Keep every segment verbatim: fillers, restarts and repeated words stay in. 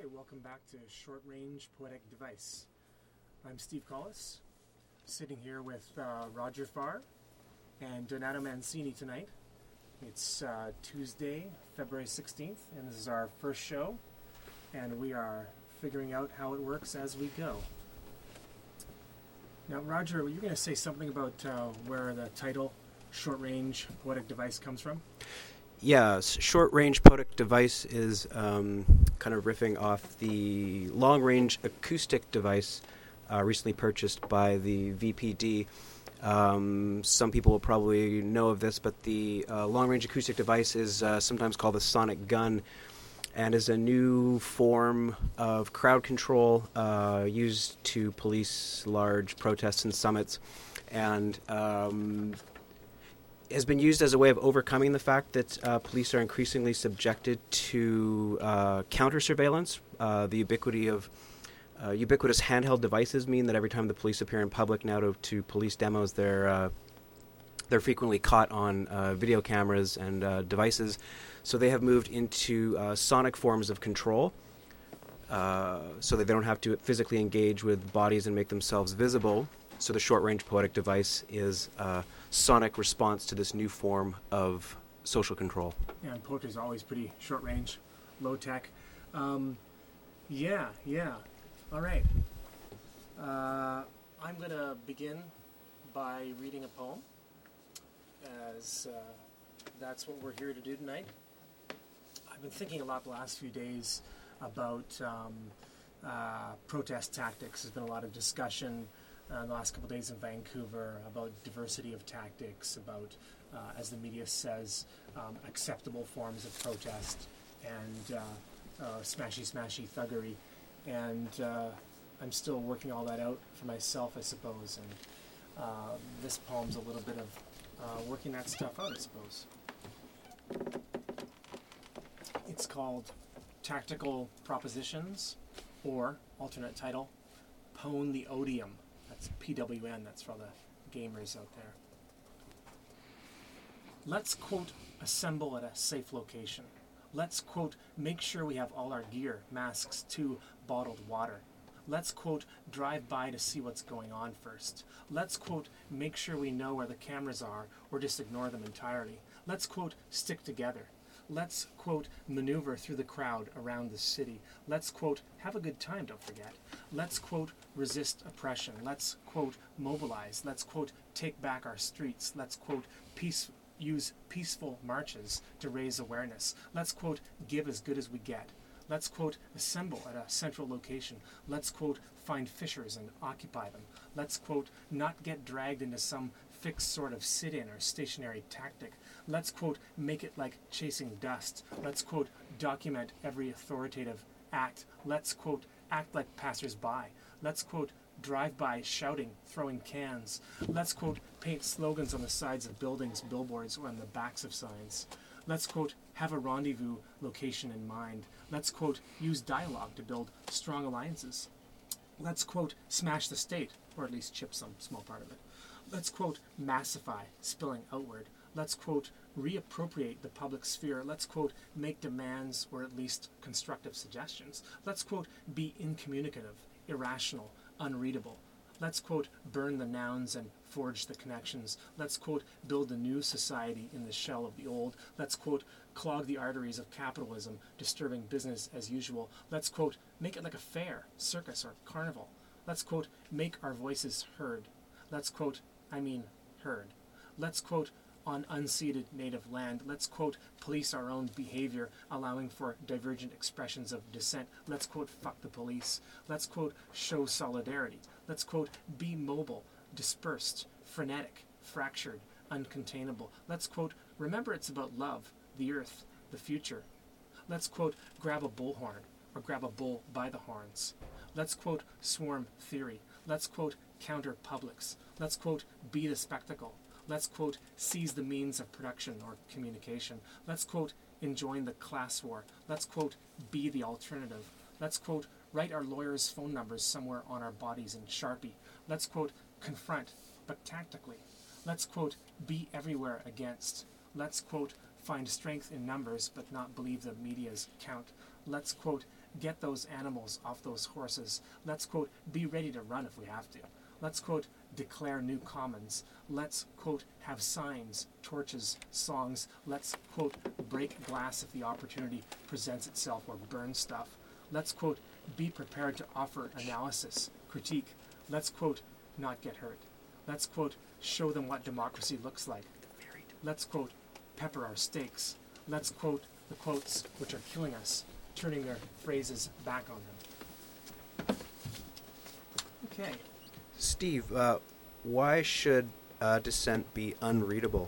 welcome back to Short Range Poetic Device. I'm Steve Collis, sitting here with uh, Roger Farr and Donato Mancini tonight. It's uh, Tuesday, February sixteenth, and this is our first show, and we are figuring out how it works as we go. Now, Roger, you're going to say something about uh, where the title Short Range Poetic Device comes from? Yeah, Short Range Poetic Device is um, kind of riffing off the Long Range Acoustic Device uh, recently purchased by the V P D. Um, some people will probably know of this, but the uh, Long Range Acoustic Device is uh, sometimes called the Sonic Gun and is a new form of crowd control uh, used to police large protests and summits, and um, has been used as a way of overcoming the fact that uh, police are increasingly subjected to uh, counter-surveillance. Uh, the ubiquity of uh, ubiquitous handheld devices mean that every time the police appear in public now to, to police demos, they're uh, they're frequently caught on uh, video cameras and uh, devices. So they have moved into uh, sonic forms of control, uh, so that they don't have to physically engage with bodies and make themselves visible. So the short-range poetic device is a sonic response to this new form of social control. Yeah, and poetry is always pretty short-range, low-tech. Um, yeah, yeah. All right. Uh, I'm going to begin by reading a poem, as uh, that's what we're here to do tonight. I've been thinking a lot the last few days about um, uh, protest tactics. There's been a lot of discussion Uh, the last couple of days in Vancouver about diversity of tactics, about, uh, as the media says, um, acceptable forms of protest and uh, uh, smashy, smashy thuggery. And uh, I'm still working all that out for myself, I suppose. And uh, this poem's a little bit of uh, working that stuff out, I suppose. It's called Tactical Propositions, or, alternate title, Pwn the Odium. That's P W N, that's for all the gamers out there. Let's, quote, assemble at a safe location. Let's, quote, make sure we have all our gear, masks, too, bottled water. Let's, quote, drive by to see what's going on first. Let's, quote, make sure we know where the cameras are or just ignore them entirely. Let's, quote, stick together. Let's, quote, maneuver through the crowd around the city. Let's, quote, have a good time, don't forget. Let's, quote, resist oppression. Let's, quote, mobilize. Let's, quote, take back our streets. Let's, quote, peace, use peaceful marches to raise awareness. Let's, quote, give as good as we get. Let's, quote, assemble at a central location. Let's, quote, find fissures and occupy them. Let's, quote, not get dragged into some fixed sort of sit-in or stationary tactic. Let's, quote, make it like chasing dust. Let's, quote, document every authoritative act. Let's, quote, act like passers-by. Let's, quote, drive by shouting, throwing cans. Let's, quote, paint slogans on the sides of buildings, billboards, or on the backs of signs. Let's, quote, have a rendezvous location in mind. Let's, quote, use dialogue to build strong alliances. Let's, quote, smash the state, or at least chip some small part of it. Let's, quote, massify, spilling outward. Let's, quote, reappropriate the public sphere. Let's, quote, make demands or at least constructive suggestions. Let's, quote, be incommunicative, irrational, unreadable. Let's, quote, burn the nouns and forge the connections. Let's, quote, build a new society in the shell of the old. Let's, quote, clog the arteries of capitalism, disturbing business as usual. Let's, quote, make it like a fair, circus, or carnival. Let's, quote, make our voices heard. Let's, quote, I mean heard. Let's, quote, on unceded native land. Let's, quote, police our own behavior, allowing for divergent expressions of dissent. Let's, quote, fuck the police. Let's, quote, show solidarity. Let's, quote, be mobile, dispersed, frenetic, fractured, uncontainable. Let's, quote, remember it's about love, the earth, the future. Let's, quote, grab a bullhorn, or grab a bull by the horns. Let's, quote, swarm theory. Let's, quote, counter publics. Let's, quote, be the spectacle. Let's, quote, seize the means of production or communication. Let's, quote, enjoin the class war. Let's, quote, be the alternative. Let's, quote, write our lawyers' phone numbers somewhere on our bodies in Sharpie. Let's, quote, confront, but tactically. Let's, quote, be everywhere against. Let's, quote, find strength in numbers, but not believe the media's count. Let's, quote, get those animals off those horses. Let's, quote, be ready to run if we have to. Let's, quote, declare new commons. Let's, quote, have signs, torches, songs. Let's, quote, break glass if the opportunity presents itself, or burn stuff. Let's, quote, be prepared to offer analysis, critique. Let's, quote, not get hurt. Let's, quote, show them what democracy looks like. Let's, quote, pepper our stakes. Let's quote the quotes which are killing us, turning their phrases back on them. Okay. Steve, uh, why should uh, dissent be unreadable?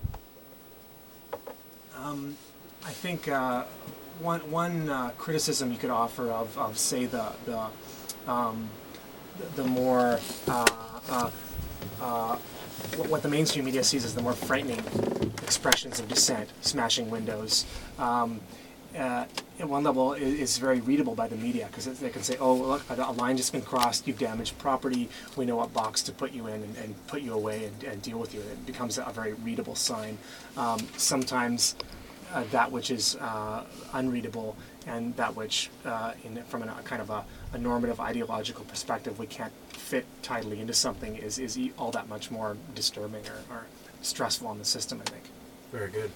Um, I think uh, one one uh, criticism you could offer of, of say the the um, the, the more uh, uh, uh, what, what the mainstream media sees as the more frightening expressions of dissent, smashing windows. Um, uh, at one level, it is very readable by the media because they can say, "Oh, look, a line just been crossed. You've damaged property. We know what box to put you in and, and put you away and, and deal with you." It becomes a very readable sign. Um, sometimes uh, that which is uh, unreadable and that which, uh, in, from a kind of a, a normative ideological perspective, we can't fit tidily into something is is all that much more disturbing or, or stressful on the system, I think. Very good.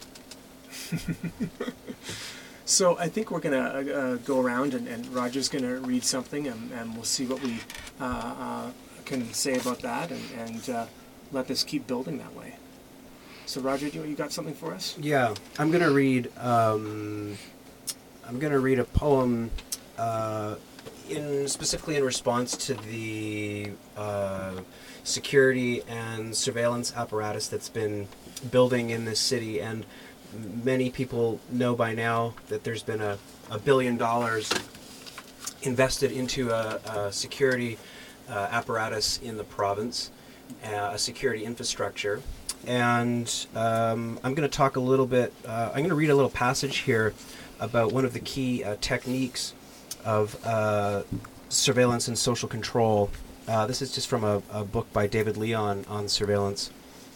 So I think we're going to uh, go around and, and Roger's going to read something and, and we'll see what we uh, uh, can say about that and, and uh, let this keep building that way. So Roger, do you, you got something for us? Yeah, I'm going to read. Um, I'm going to read a poem, uh, in specifically in response to the uh, security and surveillance apparatus that's been building in this city, and many people know by now that there's been a, a billion dollars invested into a, a security uh, apparatus in the province, uh, a security infrastructure. And um, I'm going to talk a little bit, uh, I'm going to read a little passage here about one of the key uh, techniques of uh, surveillance and social control. Uh, this is just from a, a book by David Leon on surveillance.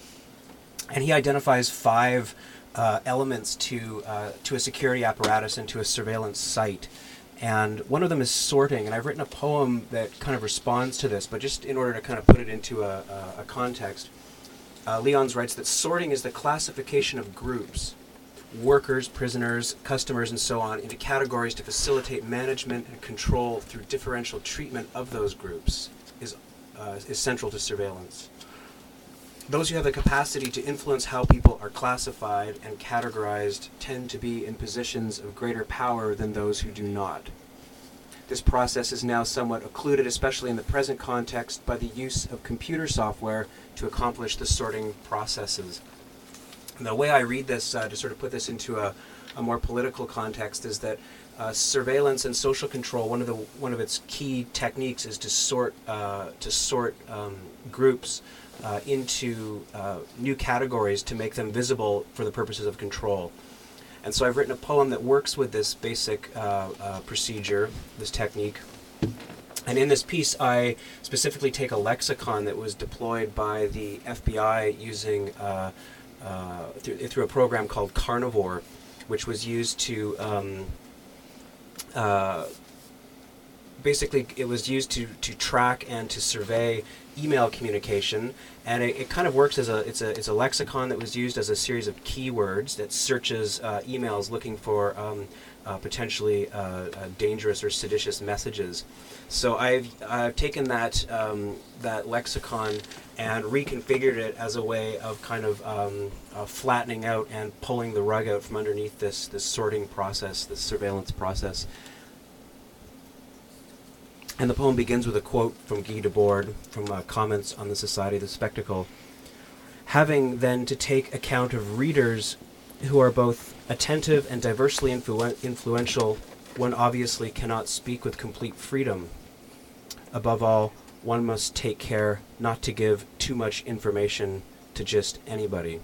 And he identifies five uh, elements to uh, to a security apparatus and to a surveillance site. And one of them is sorting. And I've written a poem that kind of responds to this, but just in order to kind of put it into a, a, a context. Uh, Leons writes that sorting is the classification of groups, workers, prisoners, customers, and so on, into categories to facilitate management and control through differential treatment of those groups is uh, is central to surveillance. Those who have the capacity to influence how people are classified and categorized tend to be in positions of greater power than those who do not. This process is now somewhat occluded, especially in the present context, by the use of computer software to accomplish the sorting processes. And the way I read this, uh, to sort of put this into a, a more political context, is that uh, surveillance and social control, one of the one of its key techniques is to sort uh, to sort um, groups uh, into uh, new categories to make them visible for the purposes of control. And so I've written a poem that works with this basic uh, uh, procedure, this technique. And in this piece, I specifically take a lexicon that was deployed by the F B I using uh, uh, th- through a program called Carnivore, which was used to um, uh, basically it was used to to track and to survey email communication, and it, it kind of works as a it's a it's a lexicon that was used as a series of keywords that searches uh, emails looking for um, uh, potentially uh, uh, dangerous or seditious messages. So I've I've taken that um, that lexicon and reconfigured it as a way of kind of um, uh, flattening out and pulling the rug out from underneath this this sorting process, this surveillance process. And the poem begins with a quote from Guy Debord from uh, Comments on the Society of the Spectacle. Having then to take account of readers who are both attentive and diversely influ- influential, one obviously cannot speak with complete freedom. Above all, one must take care not to give too much information to just anybody.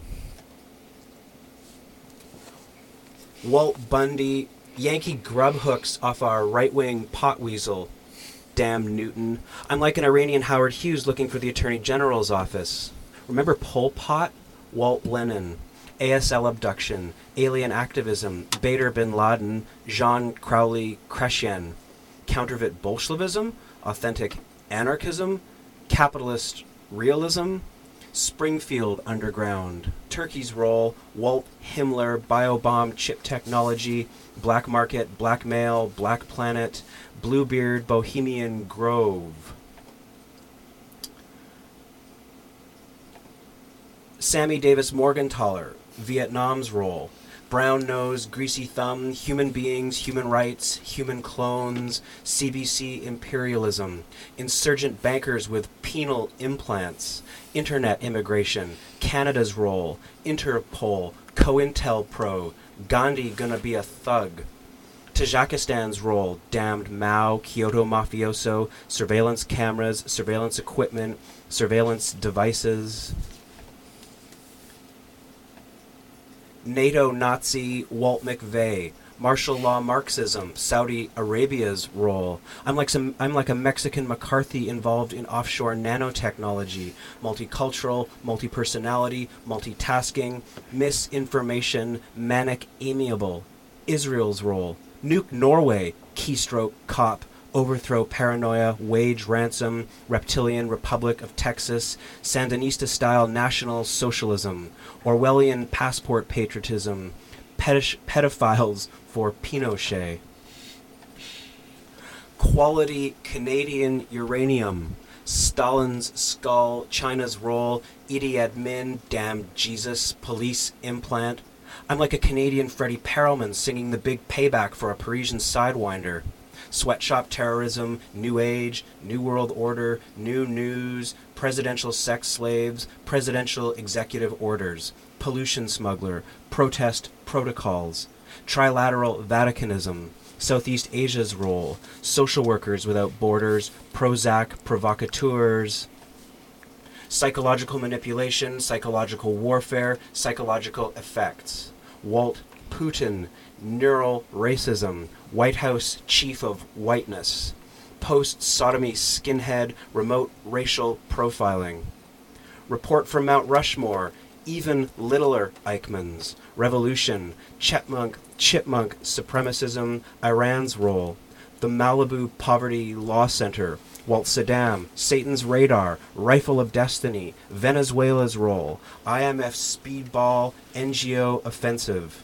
Walt Bundy, Yankee grub hooks off our right-wing pot weasel. Damn Newton. I'm like an Iranian Howard Hughes looking for the Attorney General's office. Remember Pol Pot? Walt Lenin. A S L abduction, alien activism, Bader bin Laden, Jean Crowley Kreshian, counterfeit Bolshevism, authentic anarchism, capitalist realism, Springfield Underground, Turkey's role, Walt Himmler, biobomb, chip technology, black market, blackmail, Black Planet, Bluebeard, Bohemian Grove. Sammy Davis Morgenthaler, Vietnam's role, brown nose, greasy thumb, human beings, human rights, human clones, C B C imperialism, insurgent bankers with penal implants, internet immigration, Canada's role, Interpol, COINTELPRO, Gandhi gonna be a thug, Tajikistan's role, damned Mao, Kyoto mafioso, surveillance cameras, surveillance equipment, surveillance devices. NATO Nazi Walt McVeigh, martial law Marxism, Saudi Arabia's role. I'm like some I'm like a Mexican McCarthy involved in offshore nanotechnology, multicultural, multi-personality, multitasking, misinformation, manic amiable. Israel's role, nuke Norway, keystroke cop, overthrow paranoia, wage ransom, reptilian Republic of Texas, Sandinista-style National Socialism, Orwellian passport patriotism, pedish- pedophiles for Pinochet. Quality Canadian uranium, Stalin's skull, China's role, Idi Amin, damn Jesus, police implant. I'm like a Canadian Freddie Perelman singing The Big Payback for a Parisian Sidewinder. Sweatshop terrorism, New Age, New World Order, New News, presidential sex slaves, presidential executive orders, pollution smuggler, protest protocols, trilateral Vaticanism, Southeast Asia's role, social workers without borders, Prozac provocateurs, psychological manipulation, psychological warfare, psychological effects, Walt Putin, neural racism, White House chief of whiteness, post-sodomy skinhead, remote racial profiling, report from Mount Rushmore, even littler Eichmanns, revolution, chipmunk, chipmunk supremacism, Iran's role, the Malibu Poverty Law Center, Walt Saddam, Satan's radar, rifle of destiny, Venezuela's role, I M F speedball, N G O offensive.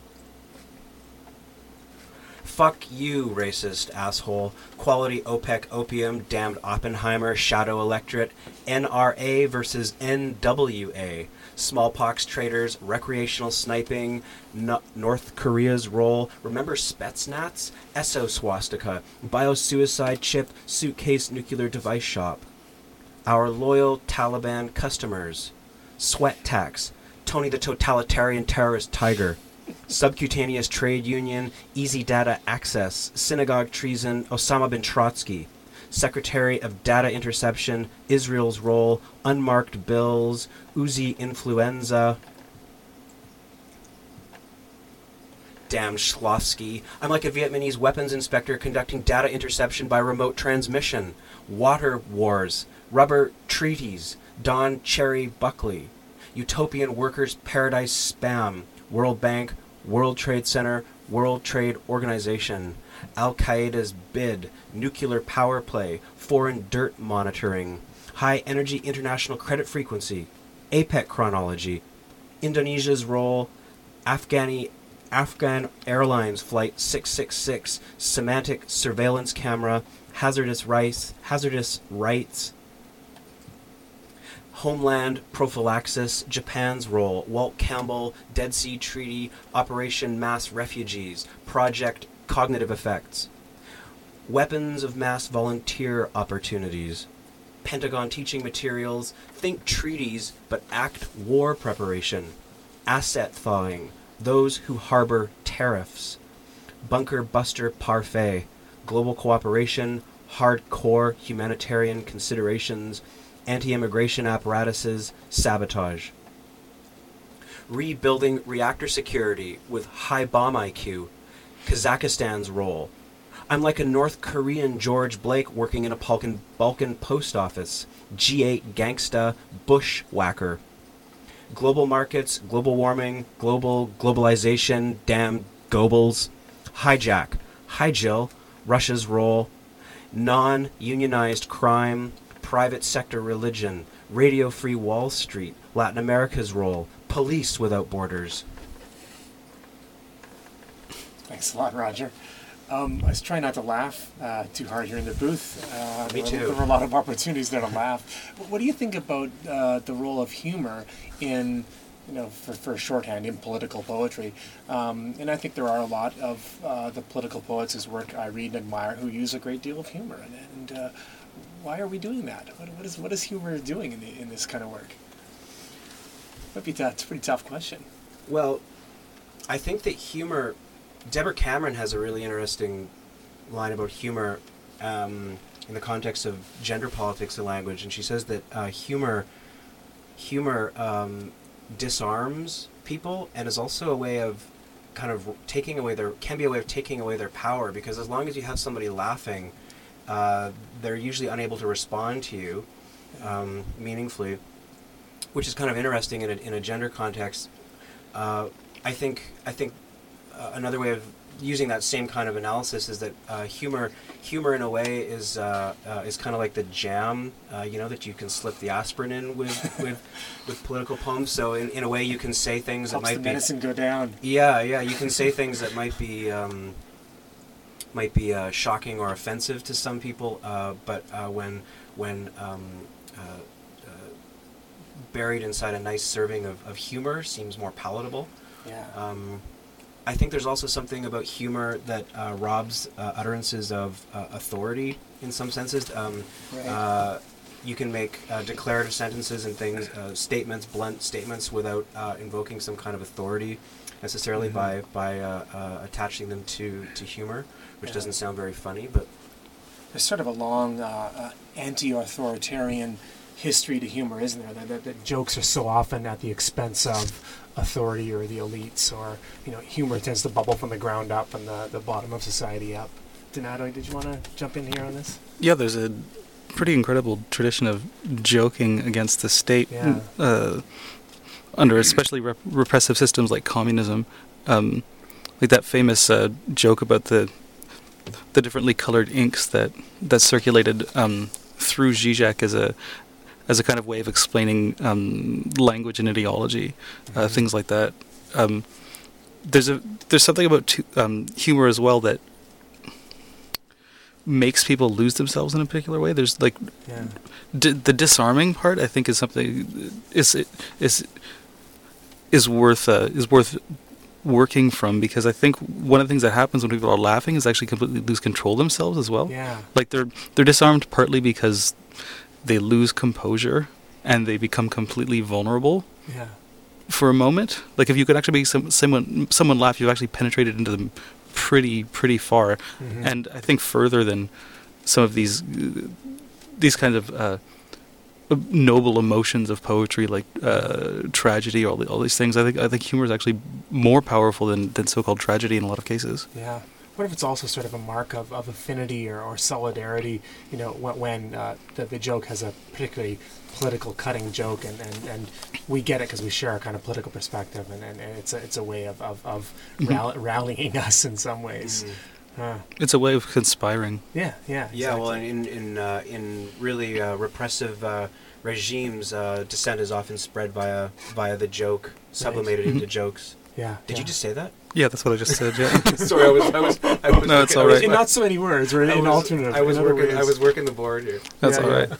Fuck you, racist asshole. Quality OPEC opium, damned Oppenheimer, shadow electorate, N R A versus N W A. Smallpox traders, recreational sniping, no- North Korea's role. Remember Spetsnaz? Esso swastika, biosuicide chip, suitcase nuclear device shop. Our loyal Taliban customers. Sweat tax, Tony the totalitarian terrorist tiger. Subcutaneous trade union, easy data access, synagogue treason, Osama bin Trotsky, Secretary of Data Interception, Israel's role, unmarked bills, Uzi influenza, damn Shklovsky. I'm like a Vietnamese weapons inspector conducting data interception by remote transmission, water wars, rubber treaties, Don Cherry Buckley, utopian workers paradise spam, World Bank, World Trade Center, World Trade Organization, Al-Qaeda's bid, nuclear power play, foreign dirt monitoring, high energy international credit frequency, APEC chronology, Indonesia's role, Afghani, Afghan Airlines Flight six six six, semantic surveillance camera, hazardous rights, hazardous rights, Homeland prophylaxis, Japan's role, Walt Campbell, Dead Sea Treaty, Operation Mass Refugees, Project Cognitive Effects, Weapons of Mass Volunteer Opportunities, Pentagon teaching materials, think treaties but act war preparation, asset thawing, those who harbor tariffs, bunker buster parfait, global cooperation, hardcore humanitarian considerations, anti-immigration apparatuses, sabotage. Rebuilding reactor security with high bomb I Q, Kazakhstan's role. I'm like a North Korean George Blake working in a Balkan, Balkan post office, G eight gangsta bushwhacker. global markets, global warming, global globalization, damn Goebbels, hijack, hi Jill, Russia's role, non-unionized crime, private sector religion, radio-free Wall Street, Latin America's role, police without borders. Thanks a lot, Roger. Um, I was trying not to laugh uh, too hard here in the booth. Uh, Me there too. Were, there were a lot of opportunities there to laugh. What do you think about uh, the role of humor in, you know, for, for shorthand, in political poetry? Um, and I think there are a lot of uh, the political poets whose work I read and admire who use a great deal of humor. And, and uh, why are we doing that? What, what is what is humor doing in the, in this kind of work? Might be tough. It's a pretty tough question. Well, I think that humor... Deborah Cameron has a really interesting line about humor um, in the context of gender politics and language, and she says that uh, humor humor um, disarms people and is also a way of kind of taking away their can be a way of taking away their power, because as long as you have somebody laughing, uh, they're usually unable to respond to you um, meaningfully, which is kind of interesting in a, in a gender context. Uh, I think I think. Uh, another way of using that same kind of analysis is that uh, humor, humor in a way is uh, uh, is kind of like the jam, uh, you know, that you can slip the aspirin in with with, with political poems. So in, in a way, you can say things Helps that might the be medicine go down. Yeah, yeah, you can say things that might be um, might be uh, shocking or offensive to some people, uh, but uh, when when um, uh, uh, buried inside a nice serving of, of humor, seems more palatable. Yeah. Um, I think there's also something about humor that uh, robs uh, utterances of uh, authority in some senses. Um, Right. uh, you can make uh, declarative sentences and things, uh, statements, blunt statements, without uh, invoking some kind of authority necessarily Mhm. by by uh, uh, attaching them to, to humor, which Yeah. doesn't sound very funny, but There's sort of a long uh, uh, anti-authoritarian history to humor, isn't there? That, that, that jokes are so often at the expense of authority or the elites, or, you know, humor tends to bubble from the ground up and the, the bottom of society up. Donato, did you want to jump in here on this? Yeah, there's a pretty incredible tradition of joking against the state, Yeah. uh, under especially rep- repressive systems like communism. Um, like that famous uh, joke about the the differently colored inks that that circulated um, through Zizek as a as a kind of way of explaining um, language and ideology, uh, Mhm. things like that. Um, there's a there's something about t- um, humor as well that makes people lose themselves in a particular way. There's like Yeah. d- the disarming part. I think is something is is is worth uh, is worth working from, because I think one of the things that happens when people are laughing is actually completely lose control themselves as well. Yeah. Like they're they're disarmed partly because they lose composure and they become completely vulnerable Yeah. for a moment. Like if you could actually make some, someone someone laugh, you've actually penetrated into them pretty pretty far, Mhm. and I think further than some of these uh, these kinds of uh, noble emotions of poetry, like uh, tragedy, all the, all these things. I think I think humor is actually more powerful than, than so-called tragedy in a lot of cases. Yeah. What if it's also sort of a mark of, of affinity or, or solidarity, you know, when, when uh, the, the joke has a particularly political cutting joke, and, and, and we get it because we share a kind of political perspective, and, and, and it's, a, it's a way of, of, of Mhm. rall- rallying us in some ways. Uh, It's a way of conspiring. yeah, yeah. yeah, well, exactly. in in uh, in really uh, repressive uh, regimes, uh, dissent is often spread via via the joke, sublimated Mhm. into jokes. yeah. Did yeah. you just say that? Yeah, that's what I just said. Yeah. Sorry, I was I was I was No, it's working- I all was- right. In not so many words, or in, I in was- alternative. I was in other working. I ways. was working the board here. That's Yeah, all yeah. right.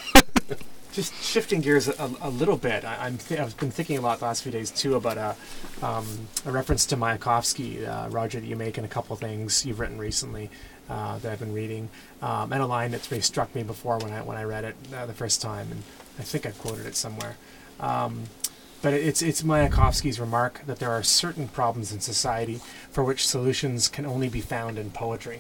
Just shifting gears a, a little bit, I, I'm th- I've been thinking a lot the last few days too about a, um, a reference to Mayakovsky, uh, Roger, that you make in a couple things you've written recently uh, that I've been reading, um, and a line that's really struck me before when I when I read it uh, the first time, and I think I quoted it somewhere. Um, but it's it's Mayakovsky's remark that there are certain problems in society for which solutions can only be found in poetry.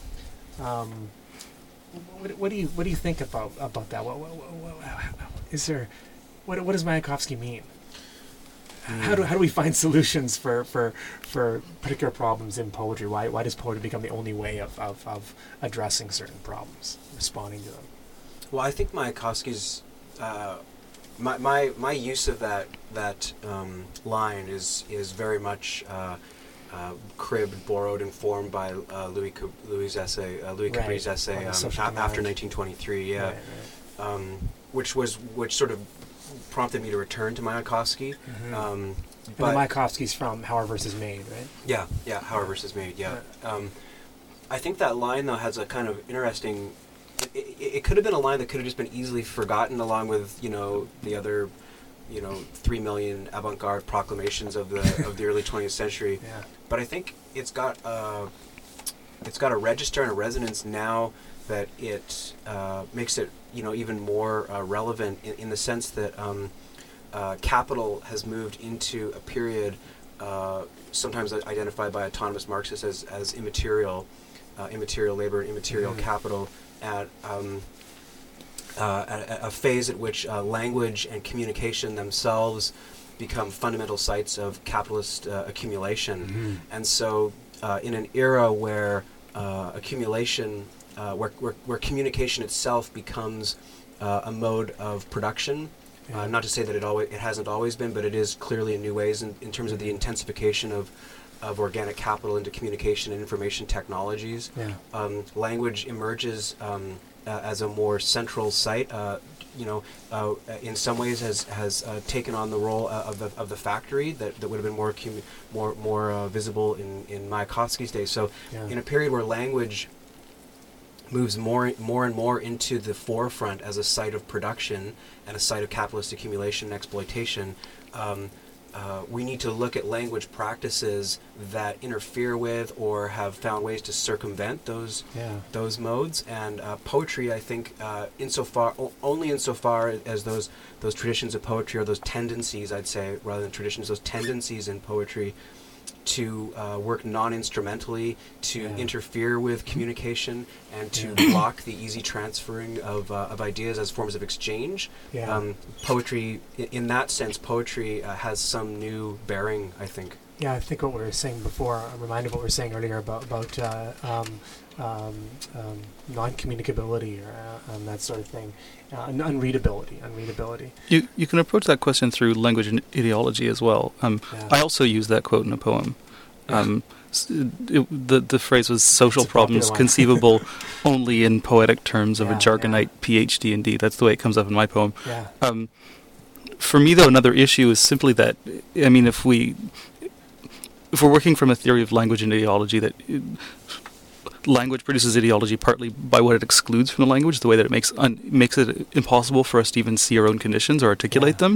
Um, What, what do you what do you think about about that? What, what, what, what is there? What what does Mayakovsky mean? How do how do we find solutions for, for for particular problems in poetry? Why why does poetry become the only way of, of, of addressing certain problems, responding to them? Well, I think Mayakovsky's uh, my, my my use of that that um, line is is very much uh, uh, cribbed, borrowed, informed by uh, Louis Ca- Louis' essay, uh, Louis Right. Cabri's essay On the um, social a- after command. nineteen twenty-three. Yeah, Right, right. Um, which was which sort of prompted me to return to Mayakovsky. Mhm. Um, And but the Mayakovsky's from Hauer versus Maid, right? yeah, yeah, Hauer versus Maid. Yeah, um, I think that line though has a kind of interesting. It, it, it could have been a line that could have just been easily forgotten, along with you know the other, you know, three million avant-garde proclamations of the of the early twentieth century. Yeah. But I think it's got uh, it's got a register and a resonance now that it uh, makes it you know even more uh, relevant in, in the sense that um, uh, capital has moved into a period uh, sometimes identified by autonomous Marxists as as immaterial, uh, immaterial labor, immaterial Mhm. capital at um, uh, at a, a phase at which uh, language and communication themselves become fundamental sites of capitalist uh, accumulation. Mhm. And so, uh, in an era where uh, accumulation, uh, where, where where communication itself becomes uh, a mode of production, Yeah. uh, not to say that it always it hasn't always been, but it is clearly in new ways in, in terms of the intensification of of organic capital into communication and information technologies. Yeah. Um, language emerges um, uh, as a more central site. Uh, you know, uh, in some ways has has uh, taken on the role uh, of the of the factory that, that would have been more commu- more more uh, visible in in Mayakovsky's day. So, Yeah. in a period where language moves more more and more into the forefront as a site of production and a site of capitalist accumulation and exploitation, um, uh, we need to look at language practices that interfere with or have found ways to circumvent those Yeah. those modes. And uh, poetry, I think, uh, insofar o- only insofar as those those traditions of poetry or those tendencies, I'd say, rather than traditions, those tendencies in poetry to uh, work non-instrumentally, to Yeah. interfere with communication, and to Yeah. block the easy transferring of, uh, of ideas as forms of exchange. Yeah. Um, poetry, i- in that sense, poetry uh, has some new bearing, I think. Yeah, I think what we were saying before, I'm reminded of what we were saying earlier about, about uh, um, um, um, non-communicability or uh, um, that sort of thing, uh, and unreadability, unreadability. You you can approach that question through language and ideology as well. Um, Yeah. I also use that quote in a poem. Yeah. Um, s- it, the the phrase was social It's a popular problems one. conceivable only in poetic terms of Yeah, a jargonite PhD indeed. That's the way it comes up in my poem. Yeah. Um, for me, though, another issue is simply that, I mean, if we if we're working from a theory of language and ideology, that uh, language produces ideology partly by what it excludes from the language, the way that it makes un- makes it impossible for us to even see our own conditions or articulate Yeah. them.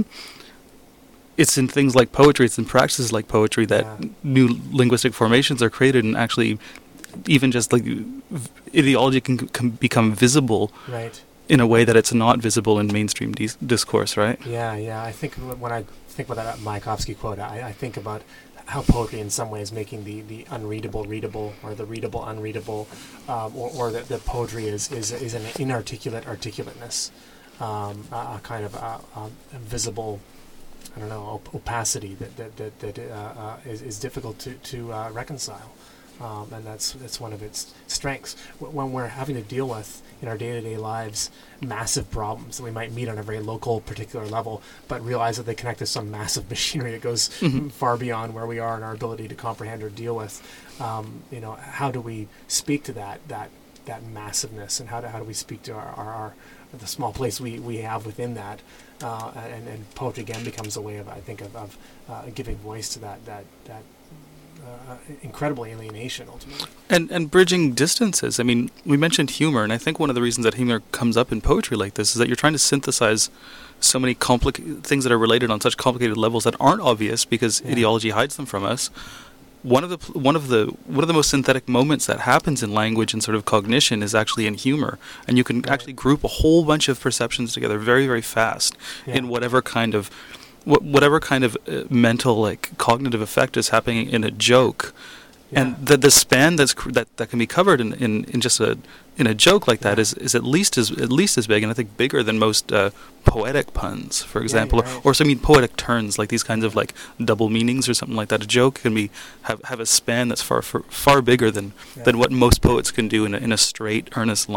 It's in things like poetry, it's in practices like poetry that Yeah. new linguistic formations are created, and actually even just like v- ideology can, can become visible Right. in a way that it's not visible in mainstream dis- discourse, right? Yeah, yeah. I think wh- when I think about that Mayakovsky quote, I, I think about how poetry in some ways making the, the unreadable readable, or the readable unreadable, um, or, or that the poetry is, is is an inarticulate articulateness, um, a, a kind of uh, um, invisible, I don't know, op- opacity that that that, that uh, uh, is, is difficult to to uh, reconcile. Um, and that's that's one of its strengths. W- when we're having to deal with in our day-to-day lives massive problems that we might meet on a very local, particular level, but realize that they connect to some massive machinery that goes Mhm. far beyond where we are in our ability to comprehend or deal with. Um, you know, how do we speak to that that that massiveness, and how do how do we speak to our, our, our the small place we, we have within that? Uh, and, and poetry again becomes a way of, I think, of, of uh, giving voice to that that that. Uh, incredible alienation, ultimately. And and bridging distances. I mean, we mentioned humor, and I think one of the reasons that humor comes up in poetry like this is that you're trying to synthesize so many complicated things that are related on such complicated levels that aren't obvious because Yeah. ideology hides them from us. One of the pl- one of the one of the most synthetic moments that happens in language and sort of cognition is actually in humor, and you can Right. actually group a whole bunch of perceptions together very very fast Yeah. in whatever kind of wh- whatever kind of uh, mental like cognitive effect is happening in a joke. Yeah. And the the span that's cr- that, that can be covered in, in, in just a in a joke like that Yeah. is, is at least as at least as big, and I think bigger than most uh, poetic puns, for example, you're right. or, or so I mean poetic turns, like these kinds of like double meanings or something like that. A joke can be have, have a span that's far far, far bigger than, Yeah. than what most poets can do in a, in a straight earnest line.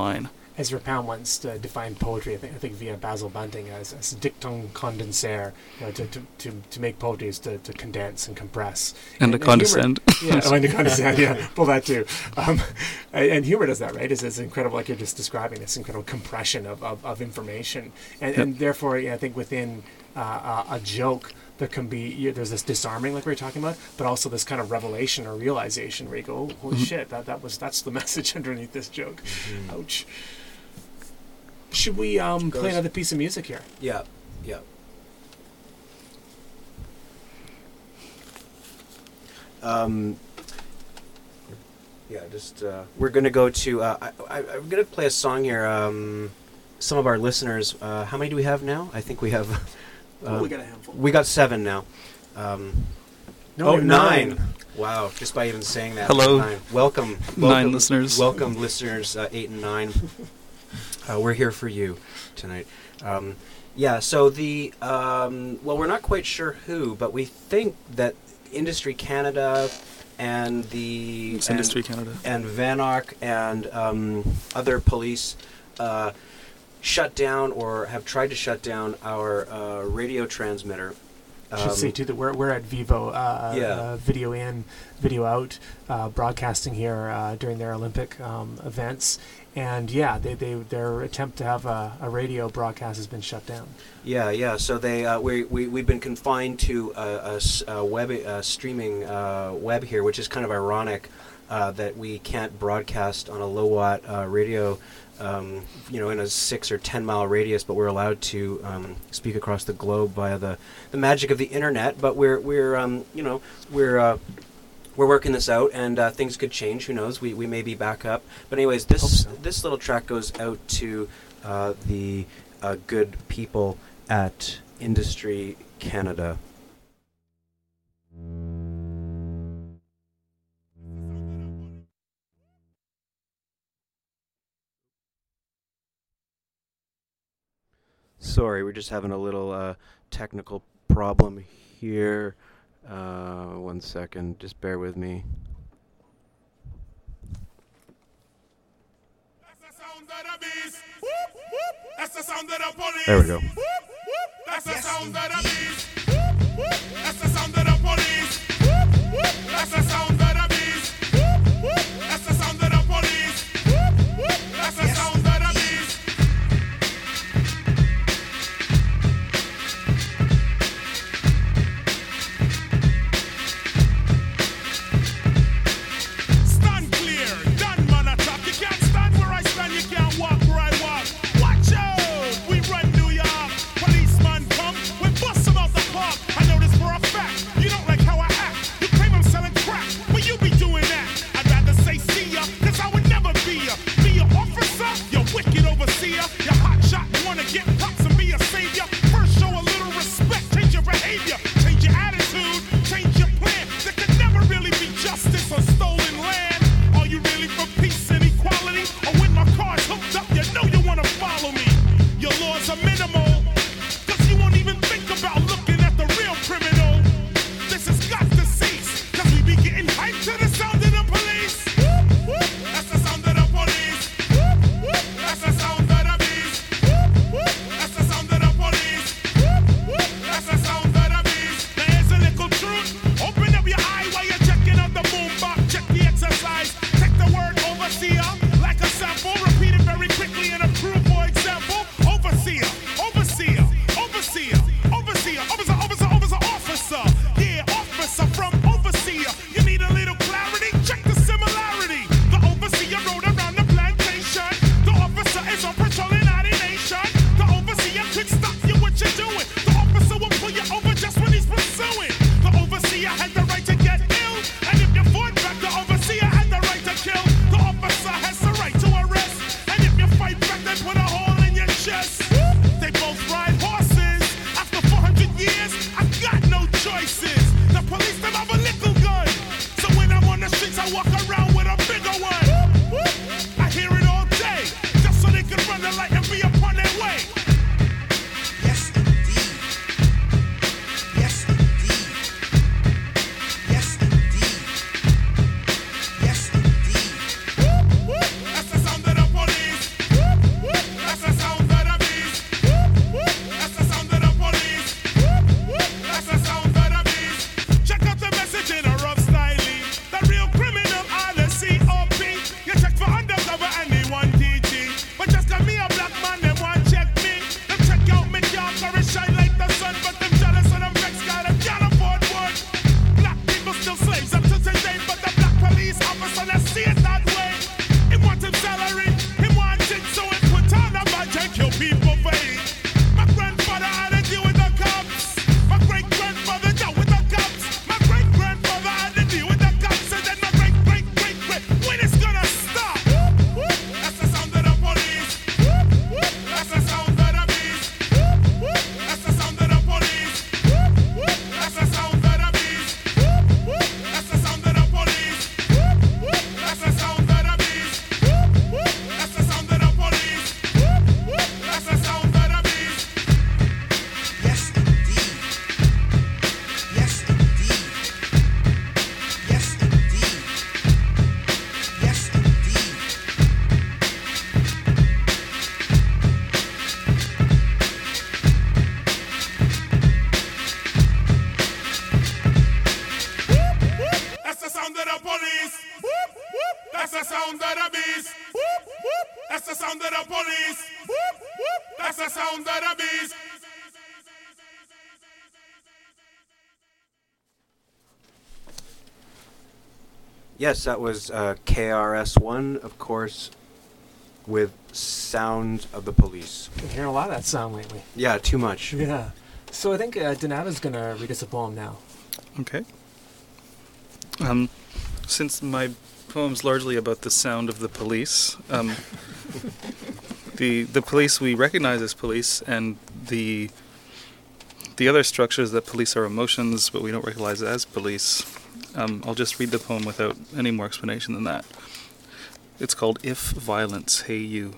Ezra Pound once uh, defined poetry, I think, I think via Basil Bunting, as, as dictum condensaire. You know, to, to, to, to make poetry is to, to condense and compress. And, and to and condescend. Humor, yeah, oh, and to condescend, yeah. Pull that too. Um, and, and humor does that, right? It's, it's incredible, like you're just describing, this incredible compression of, of, of information. And, Yep. and therefore, yeah, I think within uh, uh, a joke, there can be, you, there's this disarming, like we were talking about, but also this kind of revelation or realization where you go, oh, holy Mhm. shit, that, that was, that's the message underneath this joke. Mhm. Ouch. Should we um, Goes. play another piece of music here? Yeah, yeah. Um, yeah, just uh, we're gonna go to. Uh, I, I, I'm gonna play a song here. Um, some of our listeners. Uh, how many do we have now? I think we have. Oh, Uh, we got a handful. we got seven now. Um, No, oh, we have nine. nine. Wow! Just by even saying that. Hello. Nine. Welcome, welcome, Nine listeners. Welcome, listeners. Uh, eight and nine. Uh, we're here for you tonight. Um, yeah. So the um, well, we're not quite sure who, but we think that Industry Canada and the It's and, Industry Canada. and VANOC and um, other police uh, shut down or have tried to shut down our uh, radio transmitter. I should Um, say too that we're we're at Vivo, uh, Yeah. uh, video in, video out, uh, broadcasting here uh, during their Olympic um, events, and yeah, they, they their attempt to have a, a radio broadcast has been shut down. Yeah, yeah. So they uh, we we we've been confined to a, a s- a web uh, streaming uh, web here, which is kind of ironic uh, that we can't broadcast on a low watt uh, radio. Um, you know, in a six or ten mile radius, but we're allowed to um, speak across the globe via the, the magic of the internet. But we're we're um, you know we're uh, we're working this out, and uh, things could change. Who knows? We we may be back up. But anyways, this Hope so. this little track goes out to uh, the uh, good people at Industry Canada. Sorry, we're just having a little uh, technical problem here. Uh, one second, just bear with me. That's the sound of the beast. Whoop, whoop. That's the sound of the police. There we go. Whoop, whoop. That's the sound of the beast. Whoop, whoop. That's the sound of the police. Whoop, whoop. That's the sound of the beast. Whoop, whoop. That's the sound of the police. Whoop, whoop. That's the sound of the beast. Stand clear, done man attack. You can't stand where I stand, you can't walk where I walk. Watch out, we run New York. Policeman come, we bust him out the park. I know this for a fact. You don't like how I act. You claim I'm selling crack, but you be doing that. I'd rather say see ya, cause I would never be ya. Be your officer, you wicked overseer. You hot shot, wanna get pops and be a savior. First show a little respect, change your behavior, change your attitude, change your plan. There could never really be justice on stolen land. Are you really for peace and equality? Or when my car's hooked up, you know you wanna follow me. Your laws are minimal, cause you won't even think about looking at the real criminal. This has got to cease, cause we be getting hyped to the sound of the police. Whoop, whoop. That's the sound of the police. Whoop, whoop. That's the sound of the beast. Whoop, whoop. That's the sound of the police. Whoop, whoop. That's the sound of the beast. Now here's a little truth. Open up your eye while you're checking out the boombox. Check the exercise. Take the word overseer like a sample. Repeat it very quickly and approve, for example. Overseer, overseer, overseer, overseer, officer, officer, officer, officer. Yeah, officer from overseer. You need a little clarity? Check the similarity. The overseer rode around the plantation. The officer is on patrol in our nation. The overseer could stop you what you're doing. The officer will pull you over just when he's pursuing. The overseer had the right to get ill. And if you fought back, the overseer had the right to kill. The officer has the right to arrest. And if you fight back, they put a hole in your chest. They both ride horses. After four hundred years, I've got no choices. The police them have a little gun. So when I'm on the streets, I walk around with a bigger one. I hear it all day. Just so they can run the light and be upon their way. Yes, indeed. Yes, indeed. Yes, indeed. Yes, indeed. That's the sound of the police. the sound of the beast. Whoop, whoop. That's the sound of the police. Whoop, whoop. That's the sound of the beast. Yes, that was uh, K R S One, of course, with Sound of the Police. Been hearing a lot of that sound lately. Yeah, too much. Yeah. So I think uh, Donata's going to read us a poem now. Okay. Um, since my poem's largely about the sound of the police, um, the the police we recognize as police, and the the other structures that police are emotions, but we don't recognize as police. Um, I'll just read the poem without any more explanation than that. It's called If Violence, Hey You.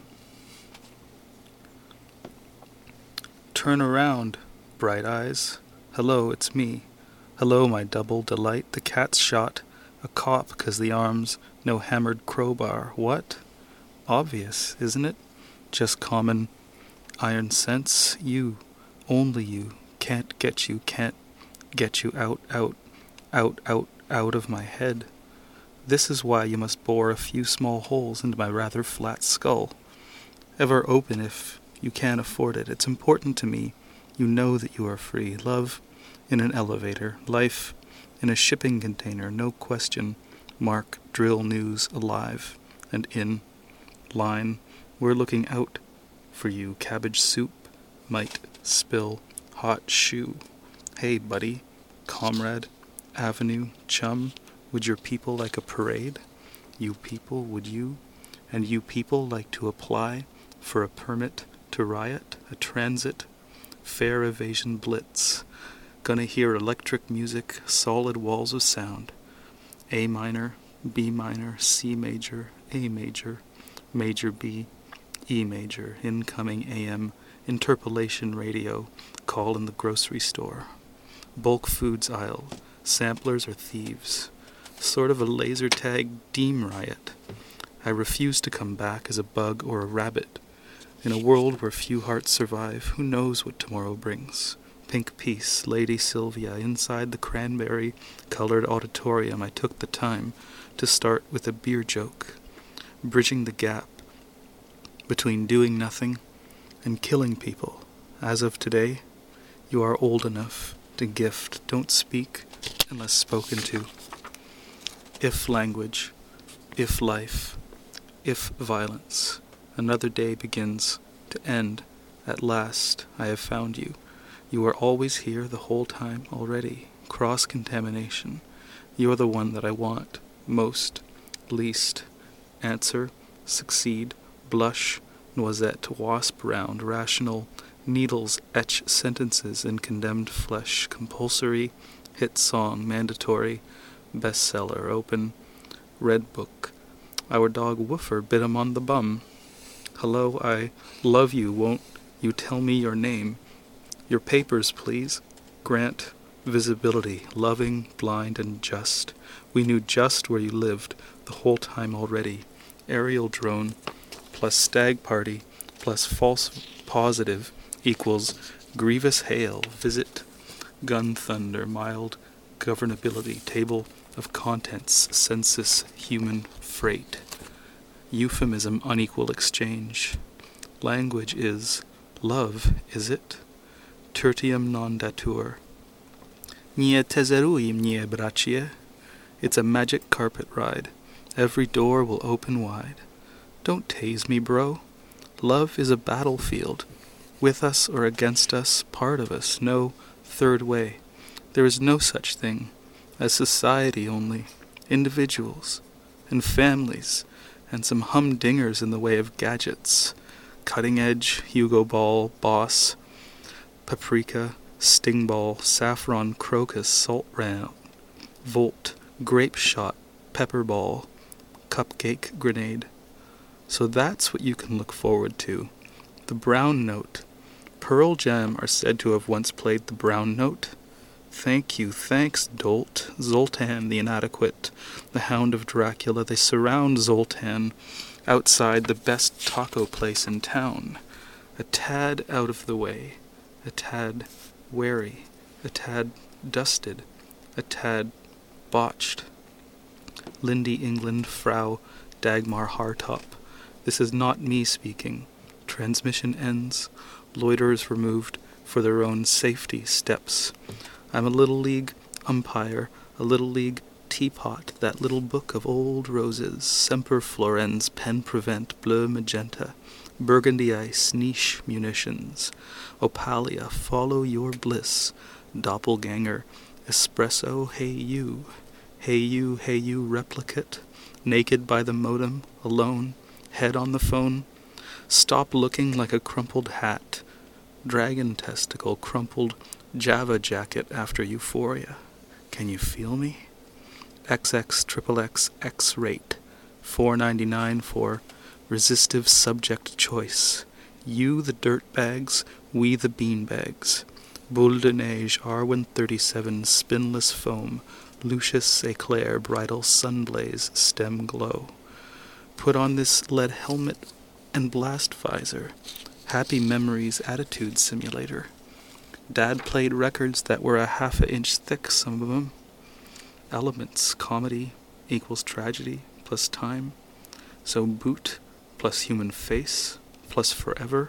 Turn around, bright eyes. Hello, it's me. Hello, my double delight. The cat's shot. A cop, 'cause the arms, no hammered crowbar. What? Obvious, isn't it? Just common iron sense. You, only you. Can't get you, can't get you out, out, out, out, out of my head. This is why you must bore a few small holes into my rather flat skull. Ever open if you can afford it. It's important to me. You know that you are free. Love in an elevator. Life in a shipping container. No question. Mark, drill news, alive. And in line. We're looking out for you. Cabbage soup. Might spill. Hot shoe. Hey, buddy. Comrade. Avenue. Chum. Would your people like a parade? You people, would you? And you people like to apply for a permit to riot? A transit? Fare evasion blitz. Gonna hear electric music, solid walls of sound. A minor, B minor, C major, A major, major B, E major, incoming A M, interpolation radio, call in the grocery store. Bulk foods aisle, samplers are thieves. Sort of a laser tag deem riot. I refuse to come back as a bug or a rabbit. In a world where few hearts survive, who knows what tomorrow brings? Pink Peace, Lady Sylvia, inside the cranberry-colored auditorium, I took the time to start with a beer joke, bridging the gap between doing nothing and killing people. As of today, you are old enough to gift. Don't speak unless spoken to. If language, if life, if violence, another day begins to end. At last, I have found you. You are always here the whole time already. Cross-contamination. You are the one that I want. Most. Least. Answer. Succeed. Blush. Noisette. Wasp round. Rational. Needles etch sentences in condemned flesh. Compulsory. Hit song. Mandatory. Bestseller. Open. Red book. Our dog Woofer bit him on the bum. Hello, I love you. Won't you tell me your name? Your papers, please. Grant visibility. Loving, blind, and just. We knew just where you lived the whole time already. Aerial drone plus stag party plus false positive equals grievous hail. Visit. Gun thunder. Mild governability. Table of contents. Census. Human freight. Euphemism. Unequal exchange. Language is love, is it? Tertium non datur. Nie tezeruim nie bracie. It's a magic carpet ride. Every door will open wide. Don't tase me, bro. Love is a battlefield. With us or against us, part of us, no third way. There is no such thing as society only. Individuals and families and some humdingers in the way of gadgets. Cutting edge, Hugo Ball, Boss, Paprika, Sting Ball, Saffron, Crocus, Salt Round, Volt, Grape Shot, Pepper Ball, Cupcake, Grenade. So that's what you can look forward to. The brown note. Pearl Jam are said to have once played the brown note. Thank you, thanks, Dolt. Zoltan the inadequate, the hound of Dracula. They surround Zoltan outside the best taco place in town. A tad out of the way, a tad wary, a tad dusted, a tad botched. Lindy England, Frau Dagmar Hartop. This is not me speaking. Transmission ends. Loiterers removed for their own safety steps. I'm a Little League umpire, a Little League teapot, that little book of old roses, Semper Florens, Pen Prevent, Bleu Magenta, Burgundy Ice, Niche Munitions, Opalia, Follow Your Bliss, Doppelganger, Espresso, Hey You, Hey You, Hey You Replicate, Naked by the modem, alone, head on the phone, Stop Looking Like a Crumpled Hat, Dragon Testicle, Crumpled Java Jacket after Euphoria, Can You Feel Me? X X triple X X rate, four ninety-nine for resistive subject choice. You the dirtbags, we the beanbags. Boule de neige, Arwen thirty-seven, spinless foam, Lucius Eclair, bridal sunblaze, stem glow. Put on this lead helmet and blast visor, Happy Memories attitude simulator. Dad played records that were a half a inch thick, some of them. Elements, comedy equals tragedy plus time. So boot plus human face plus forever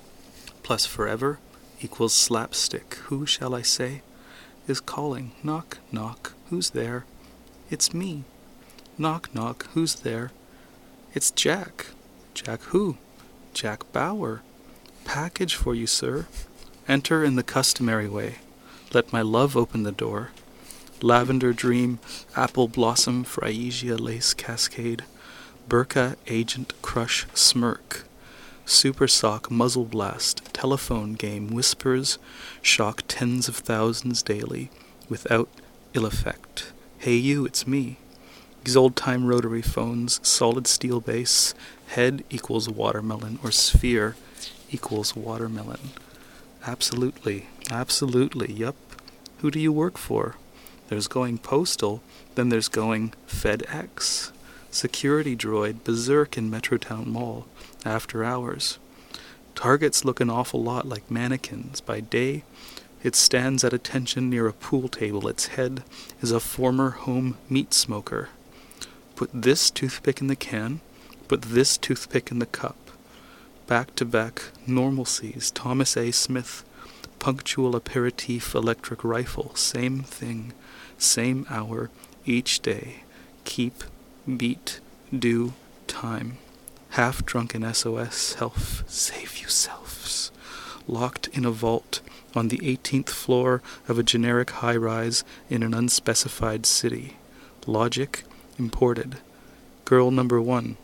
plus forever equals slapstick. Who shall I say is calling? Knock, knock, who's there? It's me. Knock, knock, who's there? It's Jack. Jack who? Jack Bauer. Package for you, sir. Enter in the customary way. Let my love open the door. Lavender Dream, Apple Blossom, Phrygia Lace Cascade, Burka Agent Crush Smirk, Super Sock Muzzle Blast, Telephone Game Whispers, shock tens of thousands daily, without ill effect. Hey you, it's me. These old-time rotary phones, solid steel base, head equals watermelon, or sphere equals watermelon. Absolutely, absolutely, yup. Who do you work for? There's going postal, then there's going FedEx. Security droid berserk in Metrotown Mall, after hours. Targets look an awful lot like mannequins. By day, it stands at attention near a pool table. Its head is a former home meat smoker. Put this toothpick in the can, put this toothpick in the cup. Back-to-back normalcies, Thomas A. Smith, punctual aperitif electric rifle, same thing. Same hour, each day. Keep, beat, do, time. Half-drunken S O S, self, save yourselves. Locked in a vault on the eighteenth floor of a generic high-rise in an unspecified city. Logic, imported. Girl number one.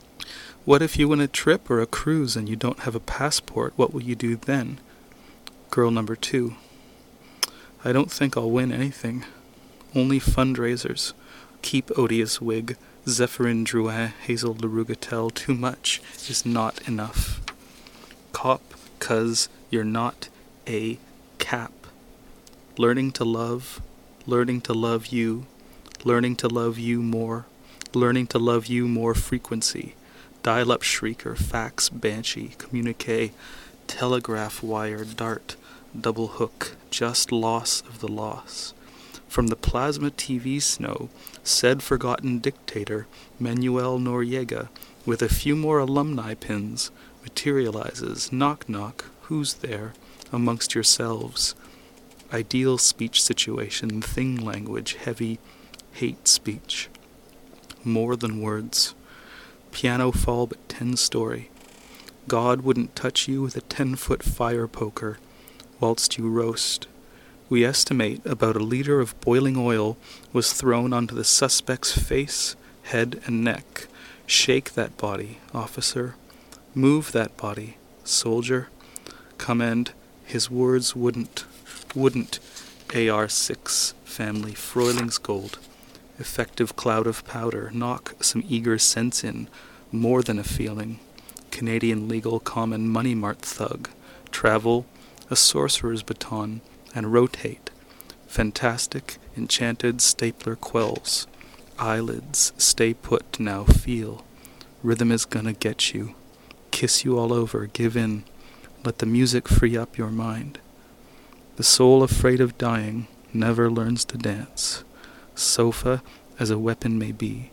What if you win a trip or a cruise and you don't have a passport? What will you do then? Girl number two. I don't think I'll win anything. Only fundraisers. Keep odious wig. Zephyrin Drouin, Hazel LaRugatel. Too much is not enough. Cop, cuz you're not a cap. Learning to love. Learning to love you. Learning to love you more. Learning to love you more frequency. Dial-up shrieker, fax, banshee, communique, telegraph wire, dart, double hook, just loss of the loss. From the plasma T V snow, said forgotten dictator, Manuel Noriega, with a few more alumni pins, materializes, knock knock, who's there, amongst yourselves. Ideal speech situation, thing language, heavy hate speech. More than words. Piano fall but ten-story. God wouldn't touch you with a ten-foot fire poker, whilst you roast. We estimate about a liter of boiling oil was thrown onto the suspect's face, head, and neck. Shake that body, officer. Move that body, soldier. Command, his words wouldn't, wouldn't. A R six, family, Froiling's gold. Effective cloud of powder, knock some eager sense in, more than a feeling. Canadian legal common money mart thug. Travel, a sorcerer's baton, and rotate. Fantastic, enchanted stapler quells. Eyelids, stay put, now feel. Rhythm is gonna get you. Kiss you all over, give in. Let the music free up your mind. The soul afraid of dying never learns to dance. Sofa as a weapon may be.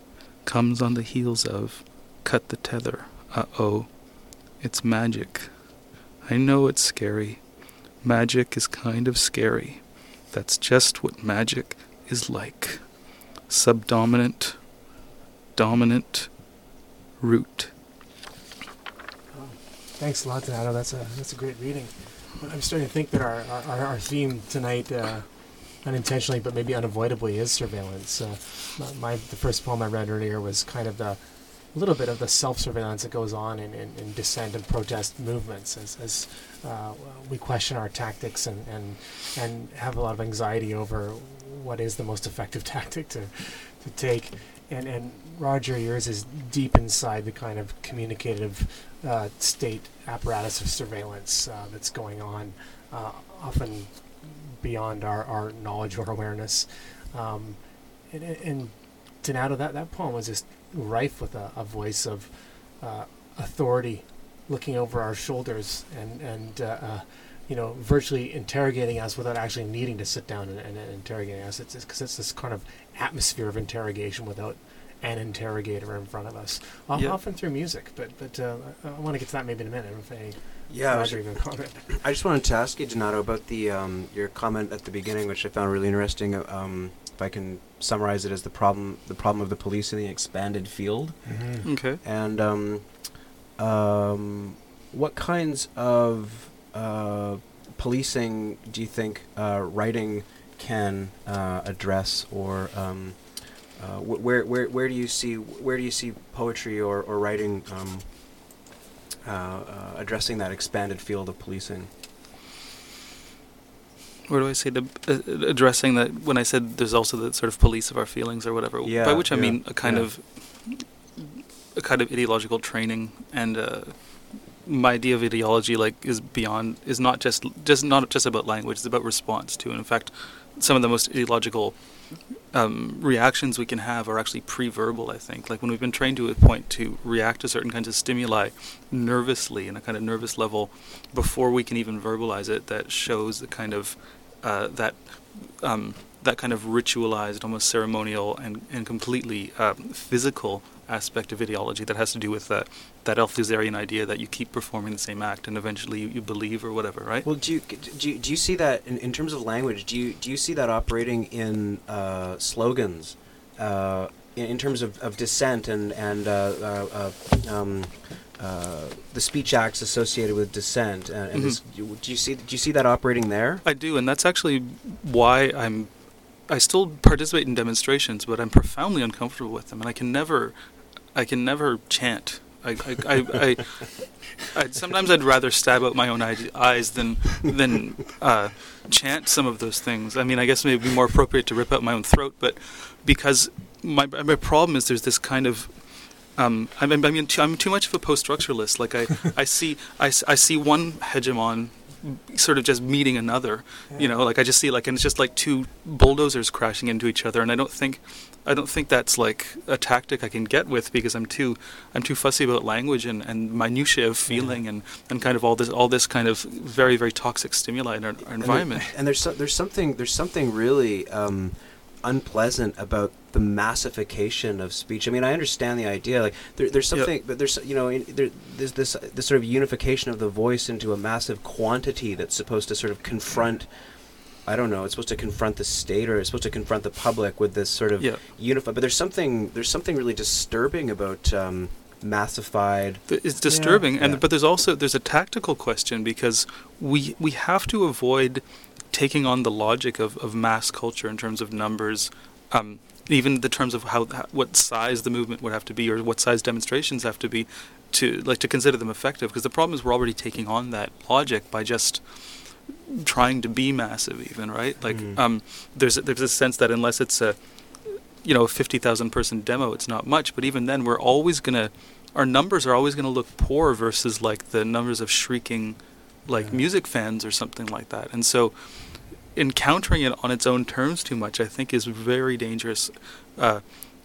comes on the heels of cut the tether. Uh-oh. It's magic. I know it's scary. Magic is kind of scary. That's just what magic is like. Subdominant, dominant, root. Oh, thanks a lot, Donato. That's a that's a great reading. I'm starting to think that our our, our theme tonight, uh, unintentionally but maybe unavoidably, is surveillance. Uh, my, my the first poem I read earlier was kind of the a little bit of the self-surveillance that goes on in, in, in dissent and protest movements as, as uh, we question our tactics and, and and have a lot of anxiety over what is the most effective tactic to to take. And, and Roger, yours is deep inside the kind of communicative uh, state apparatus of surveillance uh, that's going on, uh, often beyond our, our knowledge or awareness. Um, and, and Donato, that, that poem was just rife with a, a voice of uh, authority looking over our shoulders and, and uh, uh, you know, virtually interrogating us without actually needing to sit down and, and, and interrogate us. It's because it's, it's this kind of atmosphere of interrogation without an interrogator in front of us, o- Yeah. often through music. But but uh, I, I want to get to that maybe in a minute. If I, Yeah, I, was, Roger even comment. I just wanted to ask you, Donato, about the um, your comment at the beginning, which I found really interesting. Um, if I can summarize it as the problem, the problem of the police in the expanded field. Mm-hmm. Okay. And um, um, what kinds of uh, policing do you think uh, writing can uh, address, or um, uh, wh- where where where do you see where do you see poetry or or writing um, uh, uh, addressing that expanded field of policing? Where do I say the uh, addressing that? When I said there's also the sort of police of our feelings or whatever, Yeah, by which I yeah, mean a kind yeah. of a kind of ideological training, and uh, my idea of ideology like is beyond is not just just not just about language. It's about response to, and in fact, some of the most ideological um, reactions we can have are actually pre-verbal. I think, like when we've been trained to a point to react to certain kinds of stimuli nervously in a kind of nervous level before we can even verbalize it. That shows the kind of uh, that um, that kind of ritualized, almost ceremonial and and completely um, physical aspect of ideology that has to do with that that Althusserian idea that you keep performing the same act and eventually you, you believe or whatever, right? Well, do you do you, do you see that in, in terms of language? Do you do you see that operating in uh, slogans, uh, in, in terms of, of dissent and and uh, uh, uh, um, uh, the speech acts associated with dissent? And, and Mhm. this, do you see do you see that operating there? I do, and that's actually why I'm I still participate in demonstrations, but I'm profoundly uncomfortable with them, and I can never I can never chant. I, I, I, I, I sometimes I'd rather stab out my own eye, eyes than than uh, chant some of those things. I mean, I guess maybe it'd be more appropriate to rip out my own throat, but because my my problem is there's this kind of um, I mean, I mean too, I'm too much of a post-structuralist. Like I, I see I, s- I see one hegemon sort of just meeting another, you know, like I just see like, and it's just like two bulldozers crashing into each other, and I don't think, I don't think that's like a tactic I can get with because I'm too, I'm too fussy about language and, and minutiae of feeling and, and kind of all this, all this kind of very, very toxic stimuli in our, our environment. And, there, and there's so, there's something there's something really um, unpleasant about the massification of speech. I mean, I understand the idea. Like there, there's something, Yep. but there's you know, in, there, there's this this sort of unification of the voice into a massive quantity that's supposed to sort of confront. I don't know. It's supposed to confront the state, or it's supposed to confront the public with this sort of Yeah. unified. But there's something there's something really disturbing about um, massified. Th- It's disturbing, and Yeah. but there's also there's a tactical question because we we have to avoid taking on the logic of, of mass culture in terms of numbers, um, even the terms of how, how what size the movement would have to be or what size demonstrations have to be to like to consider them effective. Because the problem is we're already taking on that logic by just trying to be massive, even right. Like Mhm. um, there's a, there's a sense that unless it's a you know a fifty thousand person demo, it's not much. But even then, we're always gonna our numbers are always gonna look poor versus like the numbers of shrieking like Yeah. music fans or something like that. And so encountering it on its own terms too much, I think, is very dangerous. Uh,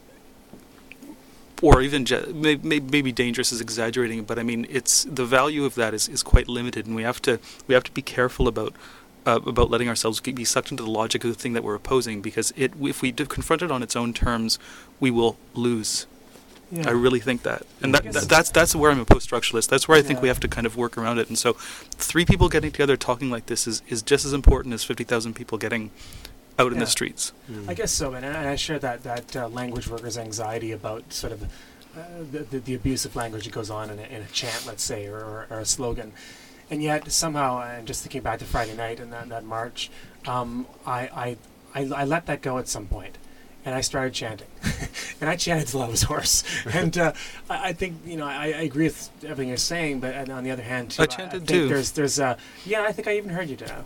or even ju- may, may, maybe dangerous is exaggerating, but I mean, it's the value of that is, is quite limited, and we have to we have to be careful about uh, about letting ourselves be sucked into the logic of the thing that we're opposing, because it if we do confront it on its own terms, we will lose. Yeah. I really think that, and I that, guess- that that's that's where I'm a post-structuralist. That's where I think we Yeah. have to kind of work around it. And so, three people getting together talking like this is, is just as important as fifty thousand people getting out in Yeah. the streets. I guess so, and I, I share that that uh, language workers' anxiety about sort of uh, the, the the abusive language that goes on in a, in a chant, let's say, or, or, or a slogan, and yet somehow, and just thinking back to Friday night and that that march, um, I, I I I let that go at some point. And I started chanting, and I chanted till I was hoarse. And uh, I, I think you know I, I agree with everything you're saying, but and on the other hand, too, I chanted think too. There's there's uh, yeah, I think I even heard you now.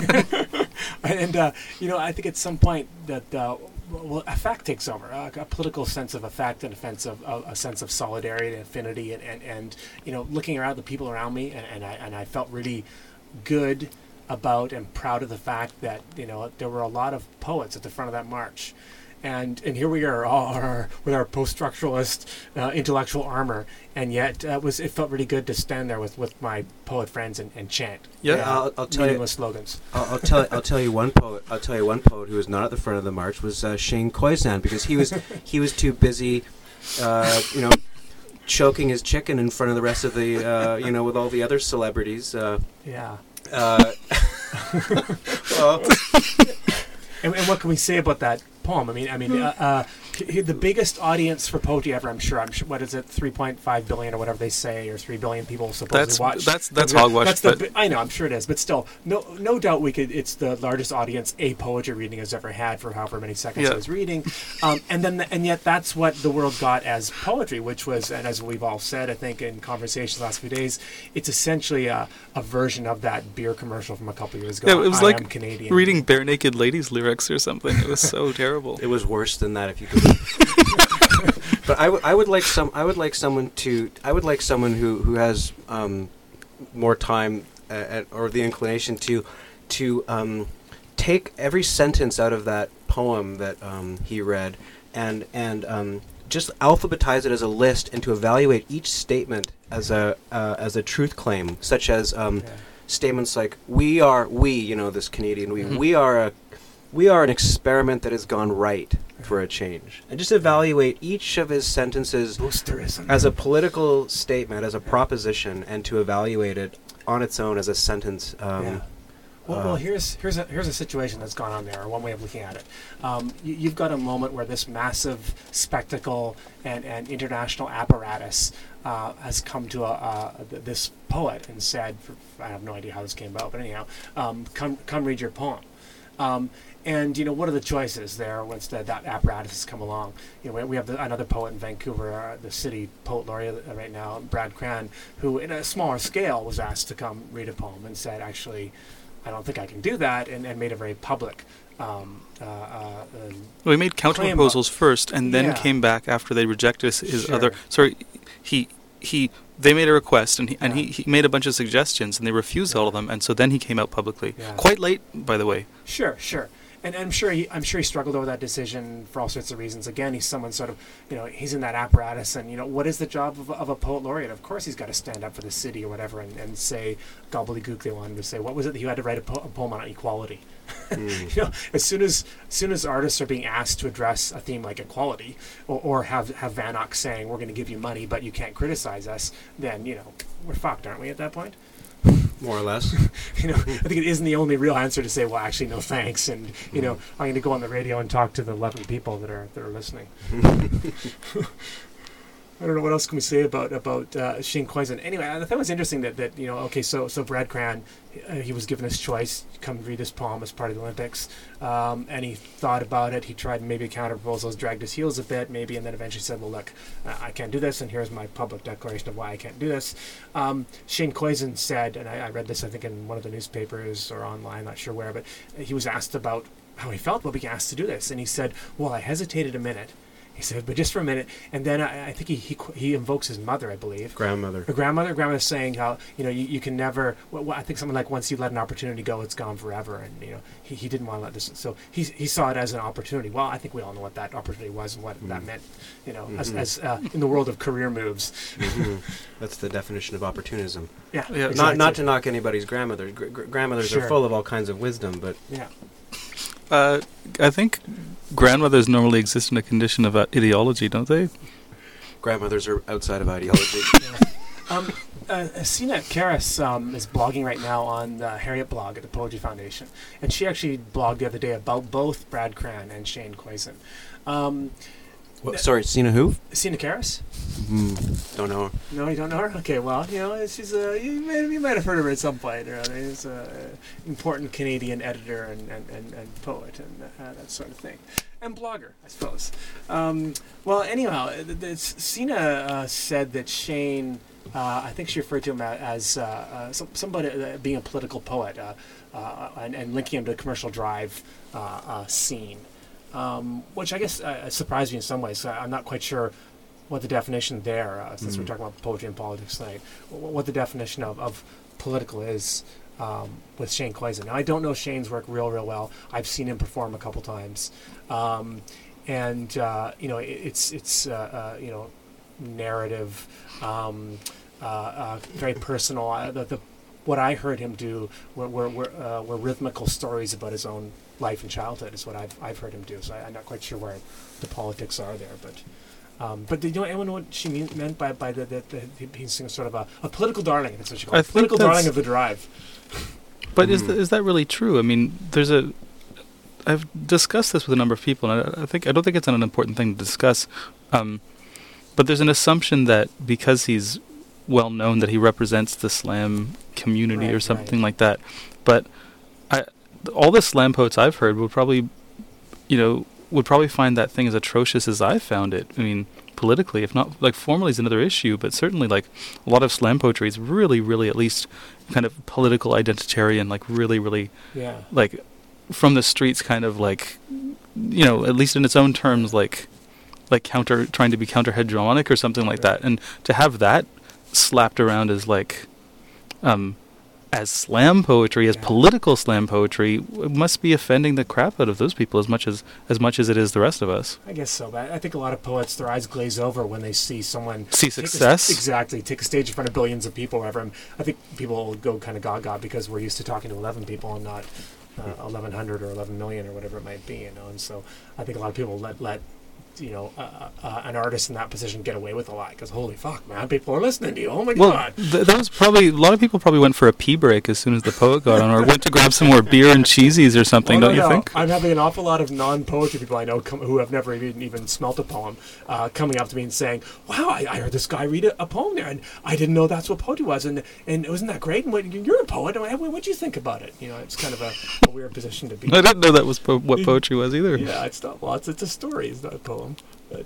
And uh, you know I think at some point that uh, well, effect takes over, uh, a political sense of effect and a sense of uh, a sense of solidarity and affinity, and, and, and you know looking around the people around me, and, and I and I felt really good about and proud of the fact that you know there were a lot of poets at the front of that march. And and here we are, all our, with our post-structuralist uh, intellectual armor, and yet uh, it was it felt really good to stand there with, with my poet friends and, and chant. Yeah, uh, I'll- I'll tell you- meaningless slogans. I'll, I'll tell I'll tell you one poet. I'll tell you one poet who was not at the front of the march was uh, Shane Koizan, because he was he was too busy, uh, you know, choking his chicken in front of the rest of the uh, you know with all the other celebrities. Uh, Yeah. uh, well, And, and what can we say about that poem? I mean, I mean, uh, uh, c- the biggest audience for poetry ever. I'm sure. I'm sure. What is it? three point five billion or whatever they say, or three billion people supposedly That's watch. that's that's The- hogwash. That's the. but bi- I know. I'm sure it is, but still, no, no doubt we could. It's the largest audience a poetry reading has ever had for however many seconds Yeah. it was reading, um, and then the, and yet that's what the world got as poetry, which was, and as we've all said, I think in conversations the last few days, it's essentially a, a version of that beer commercial from a couple years ago. yeah, it was I like am Canadian. reading bare naked ladies lyrics or something. It was so terrible. it was worse than that if you could. But I, w- I would like some. I would like someone to. I would like someone who who has um, more time uh, at, or the inclination to to um, take every sentence out of that poem that um, he read and and um, just alphabetize it as a list and to evaluate each statement as a uh, as a truth claim, such as um, Yeah. statements like "we are we," you know, this Canadian we Mhm. we are a we are an experiment that has gone right for a change, and just evaluate each of his sentences Boosterism. as a political statement, as a proposition, and to evaluate it on its own as a sentence. Um, Yeah. Well, uh, well, here's here's a here's a situation that's gone on there, or one way of looking at it. Um, you, you've got a moment where this massive spectacle and, and international apparatus uh, has come to a, uh, th- this poet and said, for, I have no idea how this came about, but anyhow, um, come come read your poem. Um, and you know, what are the choices there once that, that apparatus has come along? You know, we, we have the, another poet in Vancouver, uh, the city poet laureate uh, right now, Brad Cran, who, in a smaller scale, was asked to come read a poem and said, actually, I don't think I can do that, and, and made it very public. Um, uh, uh, um, Well, he made counter Claim- proposals first, and then Yeah. came back after they rejected his, his Sure. other. Sorry, he he. They made a request, and he and Yeah. he, he made a bunch of suggestions, and they refused all of them, and so then he came out publicly, Yeah. quite late, by the way. Sure, sure. And I'm sure he, I'm sure he struggled over that decision for all sorts of reasons. Again, he's someone sort of, you know, he's in that apparatus, and you know, what is the job of, a- of a poet laureate? Of course, he's got to stand up for the city or whatever, and, and say gobbledygook. They wanted to say, what was it that you had to write a, po- a poem on equality? mm. You know, as soon as, as soon as artists are being asked to address a theme like equality, or, or have have Van Ock saying, "We're going to give you money, but you can't criticize us," then you know, we're fucked, aren't we? At that point. More or less. You know, I think it isn't the only real answer to say, well, actually, no thanks, and you know, I'm going to go on the radio and talk to the eleven people that are that are listening. I don't know what else can we say about about uh, Shane Koizan. Anyway, I thought it was interesting that, that you know, okay, so so Brad Cran, uh, he was given this choice, come read this poem as part of the Olympics, um, and he thought about it. He tried maybe counter proposals, dragged his heels a bit, maybe, and then eventually said, well, look, uh, I can't do this, and here's my public declaration of why I can't do this. Um, Shane Koizan said, and I, I read this, I think, in one of the newspapers or online, not sure where, but he was asked about how he felt about being asked to do this, and he said, well, I hesitated a minute. He said, but just for a minute, and then I, I think he, he qu- he invokes his mother, I believe. Grandmother. Her grandmother, grandmother saying how, you know, you, you can never, well, I think something like once you let an opportunity go, it's gone forever. And, you know, he, he didn't want to let this, so he, he saw it as an opportunity. Well, I think we all know what that opportunity was and what that meant, you know, as, Mhm. as uh, in the world of career moves. Mhm. That's the definition of opportunism. Yeah, Yeah. exactly. Not not to knock anybody's grandmother. Gr- gr- grandmothers Sure. are full of all kinds of wisdom, but Yeah. Uh, I think grandmothers normally exist in a condition of uh, ideology, don't they? grandmothers are outside of ideology. Um, uh, Sina Karas um, is blogging right now on the Harriet blog at the Poetry Foundation, and she actually blogged the other day about both Brad Cran and Shane Koyczan. Um, Well, sorry, Sina who? Sina Karas? Mm, don't know. No, you don't know her? Okay, well, you know, she's a, you, may, you might have heard of her at some point or other. She's an important Canadian editor and, and, and, and poet and uh, that sort of thing. And blogger, I suppose. Um, well, anyhow, th- th- Sina uh, said that Shane, uh, I think she referred to him a- as uh, uh, some, somebody uh, being a political poet uh, uh, and, and linking him to the Commercial Drive uh, uh, scene. Um, which I guess uh, surprised me in some ways. I'm not quite sure what the definition there, uh, since Mm. we're talking about poetry and politics tonight, w- what the definition of, of political is um, with Shane Koyczan. Now, I don't know Shane's work real, real well. I've seen him perform a couple times. Um, and, uh, you know, it, it's, it's uh, uh, you know, narrative, um, uh, uh, very personal. Uh, the, the, what I heard him do were, were, were, uh, were rhythmical stories about his own life and childhood is what I've I've heard him do. So I, I'm not quite sure where the politics are there, but um, but do you know anyone know what she mean, meant by by the, the, the he's sort of a, a political darling? That's what she I called it. think Political that's- darling of the drive. But is Mhm. th- is that really true? I mean, there's a. I've discussed this with a number of people, and I, I think I don't think it's an unimportant thing to discuss. Um, but there's an assumption that because he's well known, that he represents the slam community Right, or something right. like that. But I, all the slam poets I've heard would probably, you know, would probably find that thing as atrocious as I found it. I mean, politically, if not, like, formally is another issue, but certainly, like, a lot of slam poetry is really, really, at least, kind of political identitarian, like, really, really, Yeah. like, from the streets, kind of, like, you know, at least in its own terms, like, like counter, trying to be counter-hegemonic or something like that. And to have that slapped around as, like, um, as slam poetry, as Yeah. political slam poetry, it must be offending the crap out of those people as much as as much as it is the rest of us. I guess so, but I think a lot of poets, their eyes glaze over when they see someone See take a s- success. exactly, take a stage in front of billions of people, wherever. And I think people will go kind of gaga because we're used to talking to eleven people and not uh, eleven hundred or eleven million or whatever it might be, you know. And so I think a lot of people let let you know uh, uh, an artist in that position get away with a lot because holy fuck, man, people are listening to you. Oh my Well, god. th- that was probably a lot of people probably went for a pee break as soon as the poet got on, or went to grab some more beer and cheesies or something. Oh, no, don't you no. think? I'm having an awful lot of non-poetry people I know com- who have never even, even smelt a poem uh, coming up to me and saying, wow, I, I heard this guy read a, a poem there, and I didn't know that's what poetry was, and and wasn't that great? And what, you're a poet. What what'd you think about it? You know, it's kind of a, a weird position to be I didn't know that was po- what poetry was either. Yeah, it's not, well, it's, it's a story, it's not a poem. But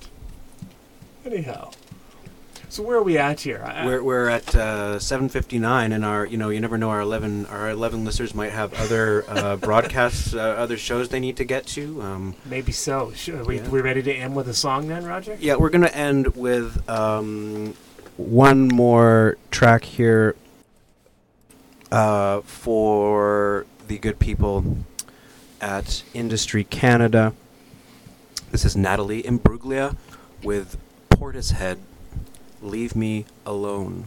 anyhow. So where are we at here? I- We're we're at uh, seven fifty-nine, and our you know you never know our eleven our eleven listeners might have other uh, broadcasts, uh, other shows they need to get to. Um, Maybe so. Should, are we, Yeah. we ready to end with a song then, Roger? yeah, we're gonna end with um, one more track here uh, for the good people at Industry Canada. This is Natalie Imbruglia with Portishead. Leave Me Alone.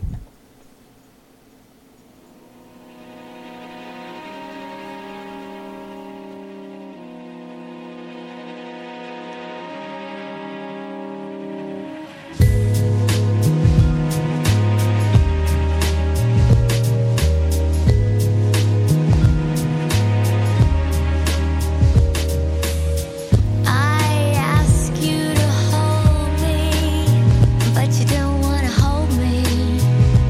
I ask you to hold me, but you don't wanna hold me.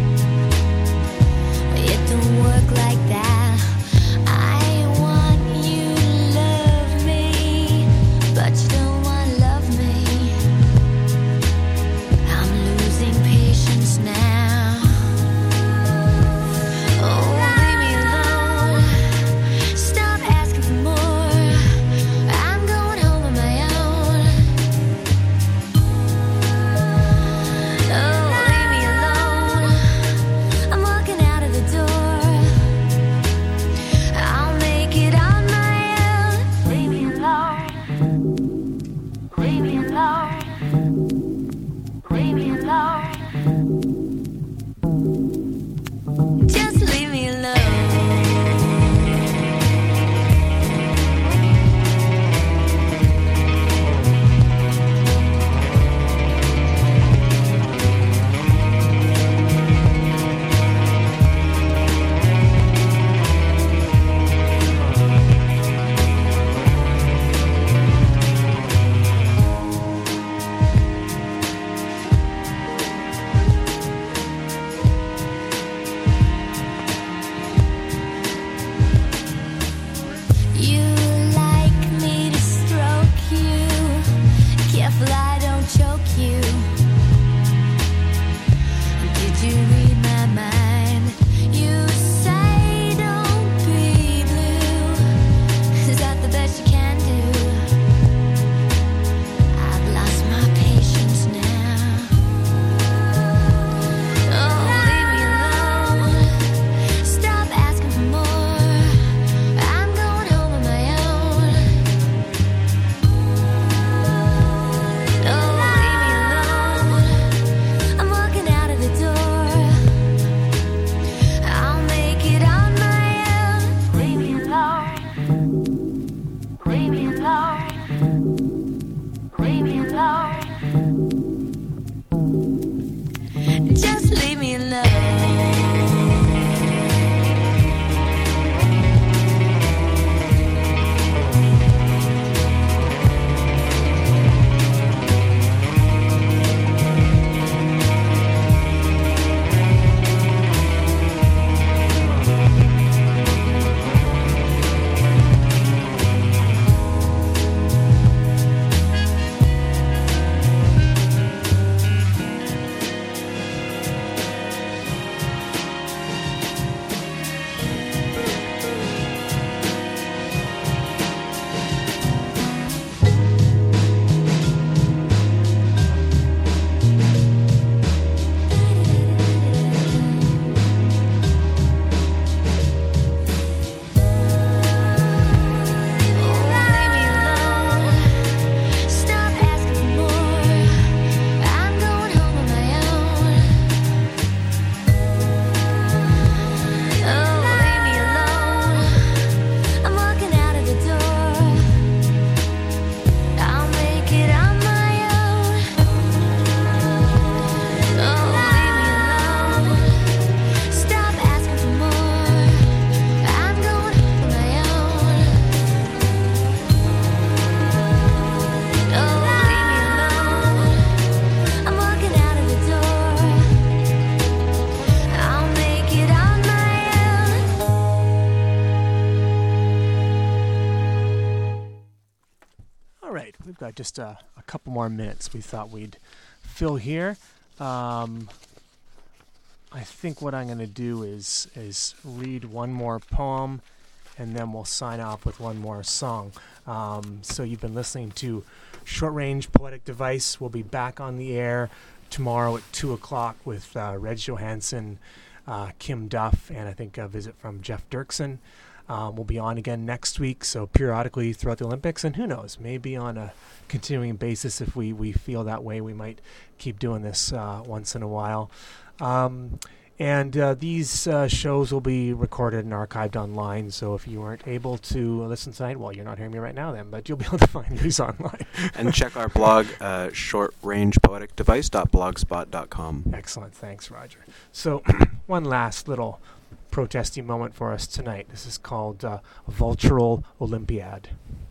got just a, a couple more minutes we thought we'd fill here. Um, I think what I'm going to do is is read one more poem, and then we'll sign off with one more song. Um, so you've been listening to Short Range Poetic Device. We'll be back on the air tomorrow at two o'clock with uh, Reg Johansson, uh, Kim Duff, and I think a visit from Jeff Dirksen. Um, we'll be on again next week, so periodically throughout the Olympics, and who knows, maybe on a continuing basis if we, we feel that way, we might keep doing this uh, once in a while. Um, and uh, these uh, shows will be recorded and archived online, so if you weren't able to listen tonight, well, you're not hearing me right now then, but you'll be able to find these online. And check our blog, uh, short range poetic device dot blogspot dot com. Excellent, thanks, Roger. So one last little protesty moment for us tonight. This is called uh, Vultural Olympiad.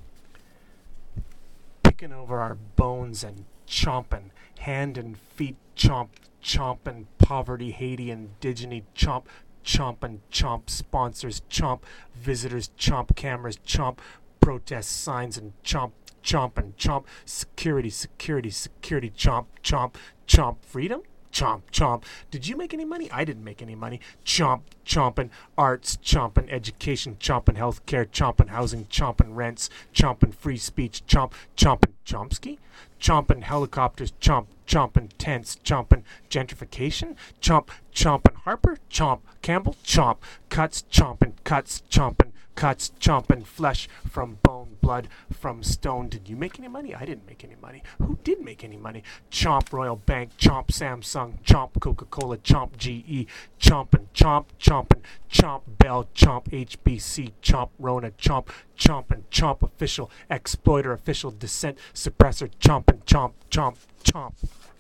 Picking over our bones and chomping, hand and feet chomp, chomping, poverty, Haiti, indigeny, chomp, chomping, chomp, sponsors, chomp, visitors, chomp, cameras, chomp, protest signs and chomp, chomping, chomp, security, security, security, chomp, chomp, chomp, freedom? Chomp, chomp. Did you make any money? I didn't make any money. Chomp, chomping, arts, chomping, education, chomping, healthcare, chomping, housing, chomping, rents, chomping, free speech, chomp, chomping, Chomsky, chomping, helicopters, chomp, chomping, tents, chomping, gentrification, chomp, chomping, Harper, chomp, Campbell, chomp, cuts, chomping, cuts, chomping, cuts, chomping, flesh from bone, blood from stone. Did you make any money? I didn't make any money. Who did make any money? Chomp, Royal Bank, chomp, Samsung, chomp, Coca-Cola, chomp, G E, chomping, chomp, chomping, chomp, Bell, chomp, H B C, chomp, Rona, chomp, chomping, chomp, official, exploiter, official, dissent, suppressor, chomping, chomp, chomp, chomp.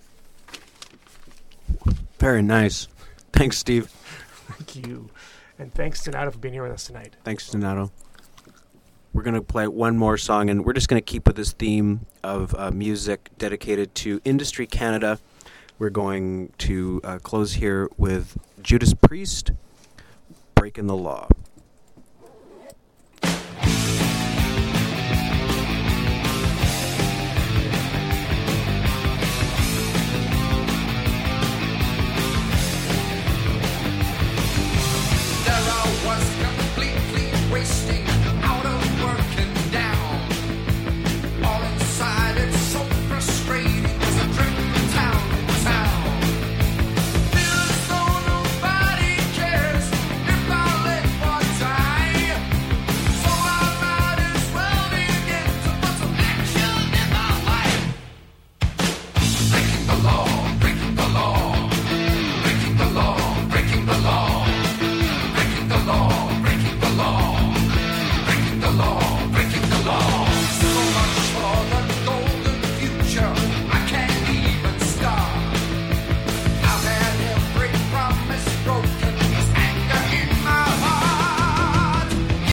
Very nice. Thanks, Steve. Thank you. And thanks to Nato for being here with us tonight. Thanks, Donato. We're going to play one more song, and we're just going to keep with this theme of uh, music dedicated to Industry Canada. We're going to uh, close here with Judas Priest, Breaking the Law.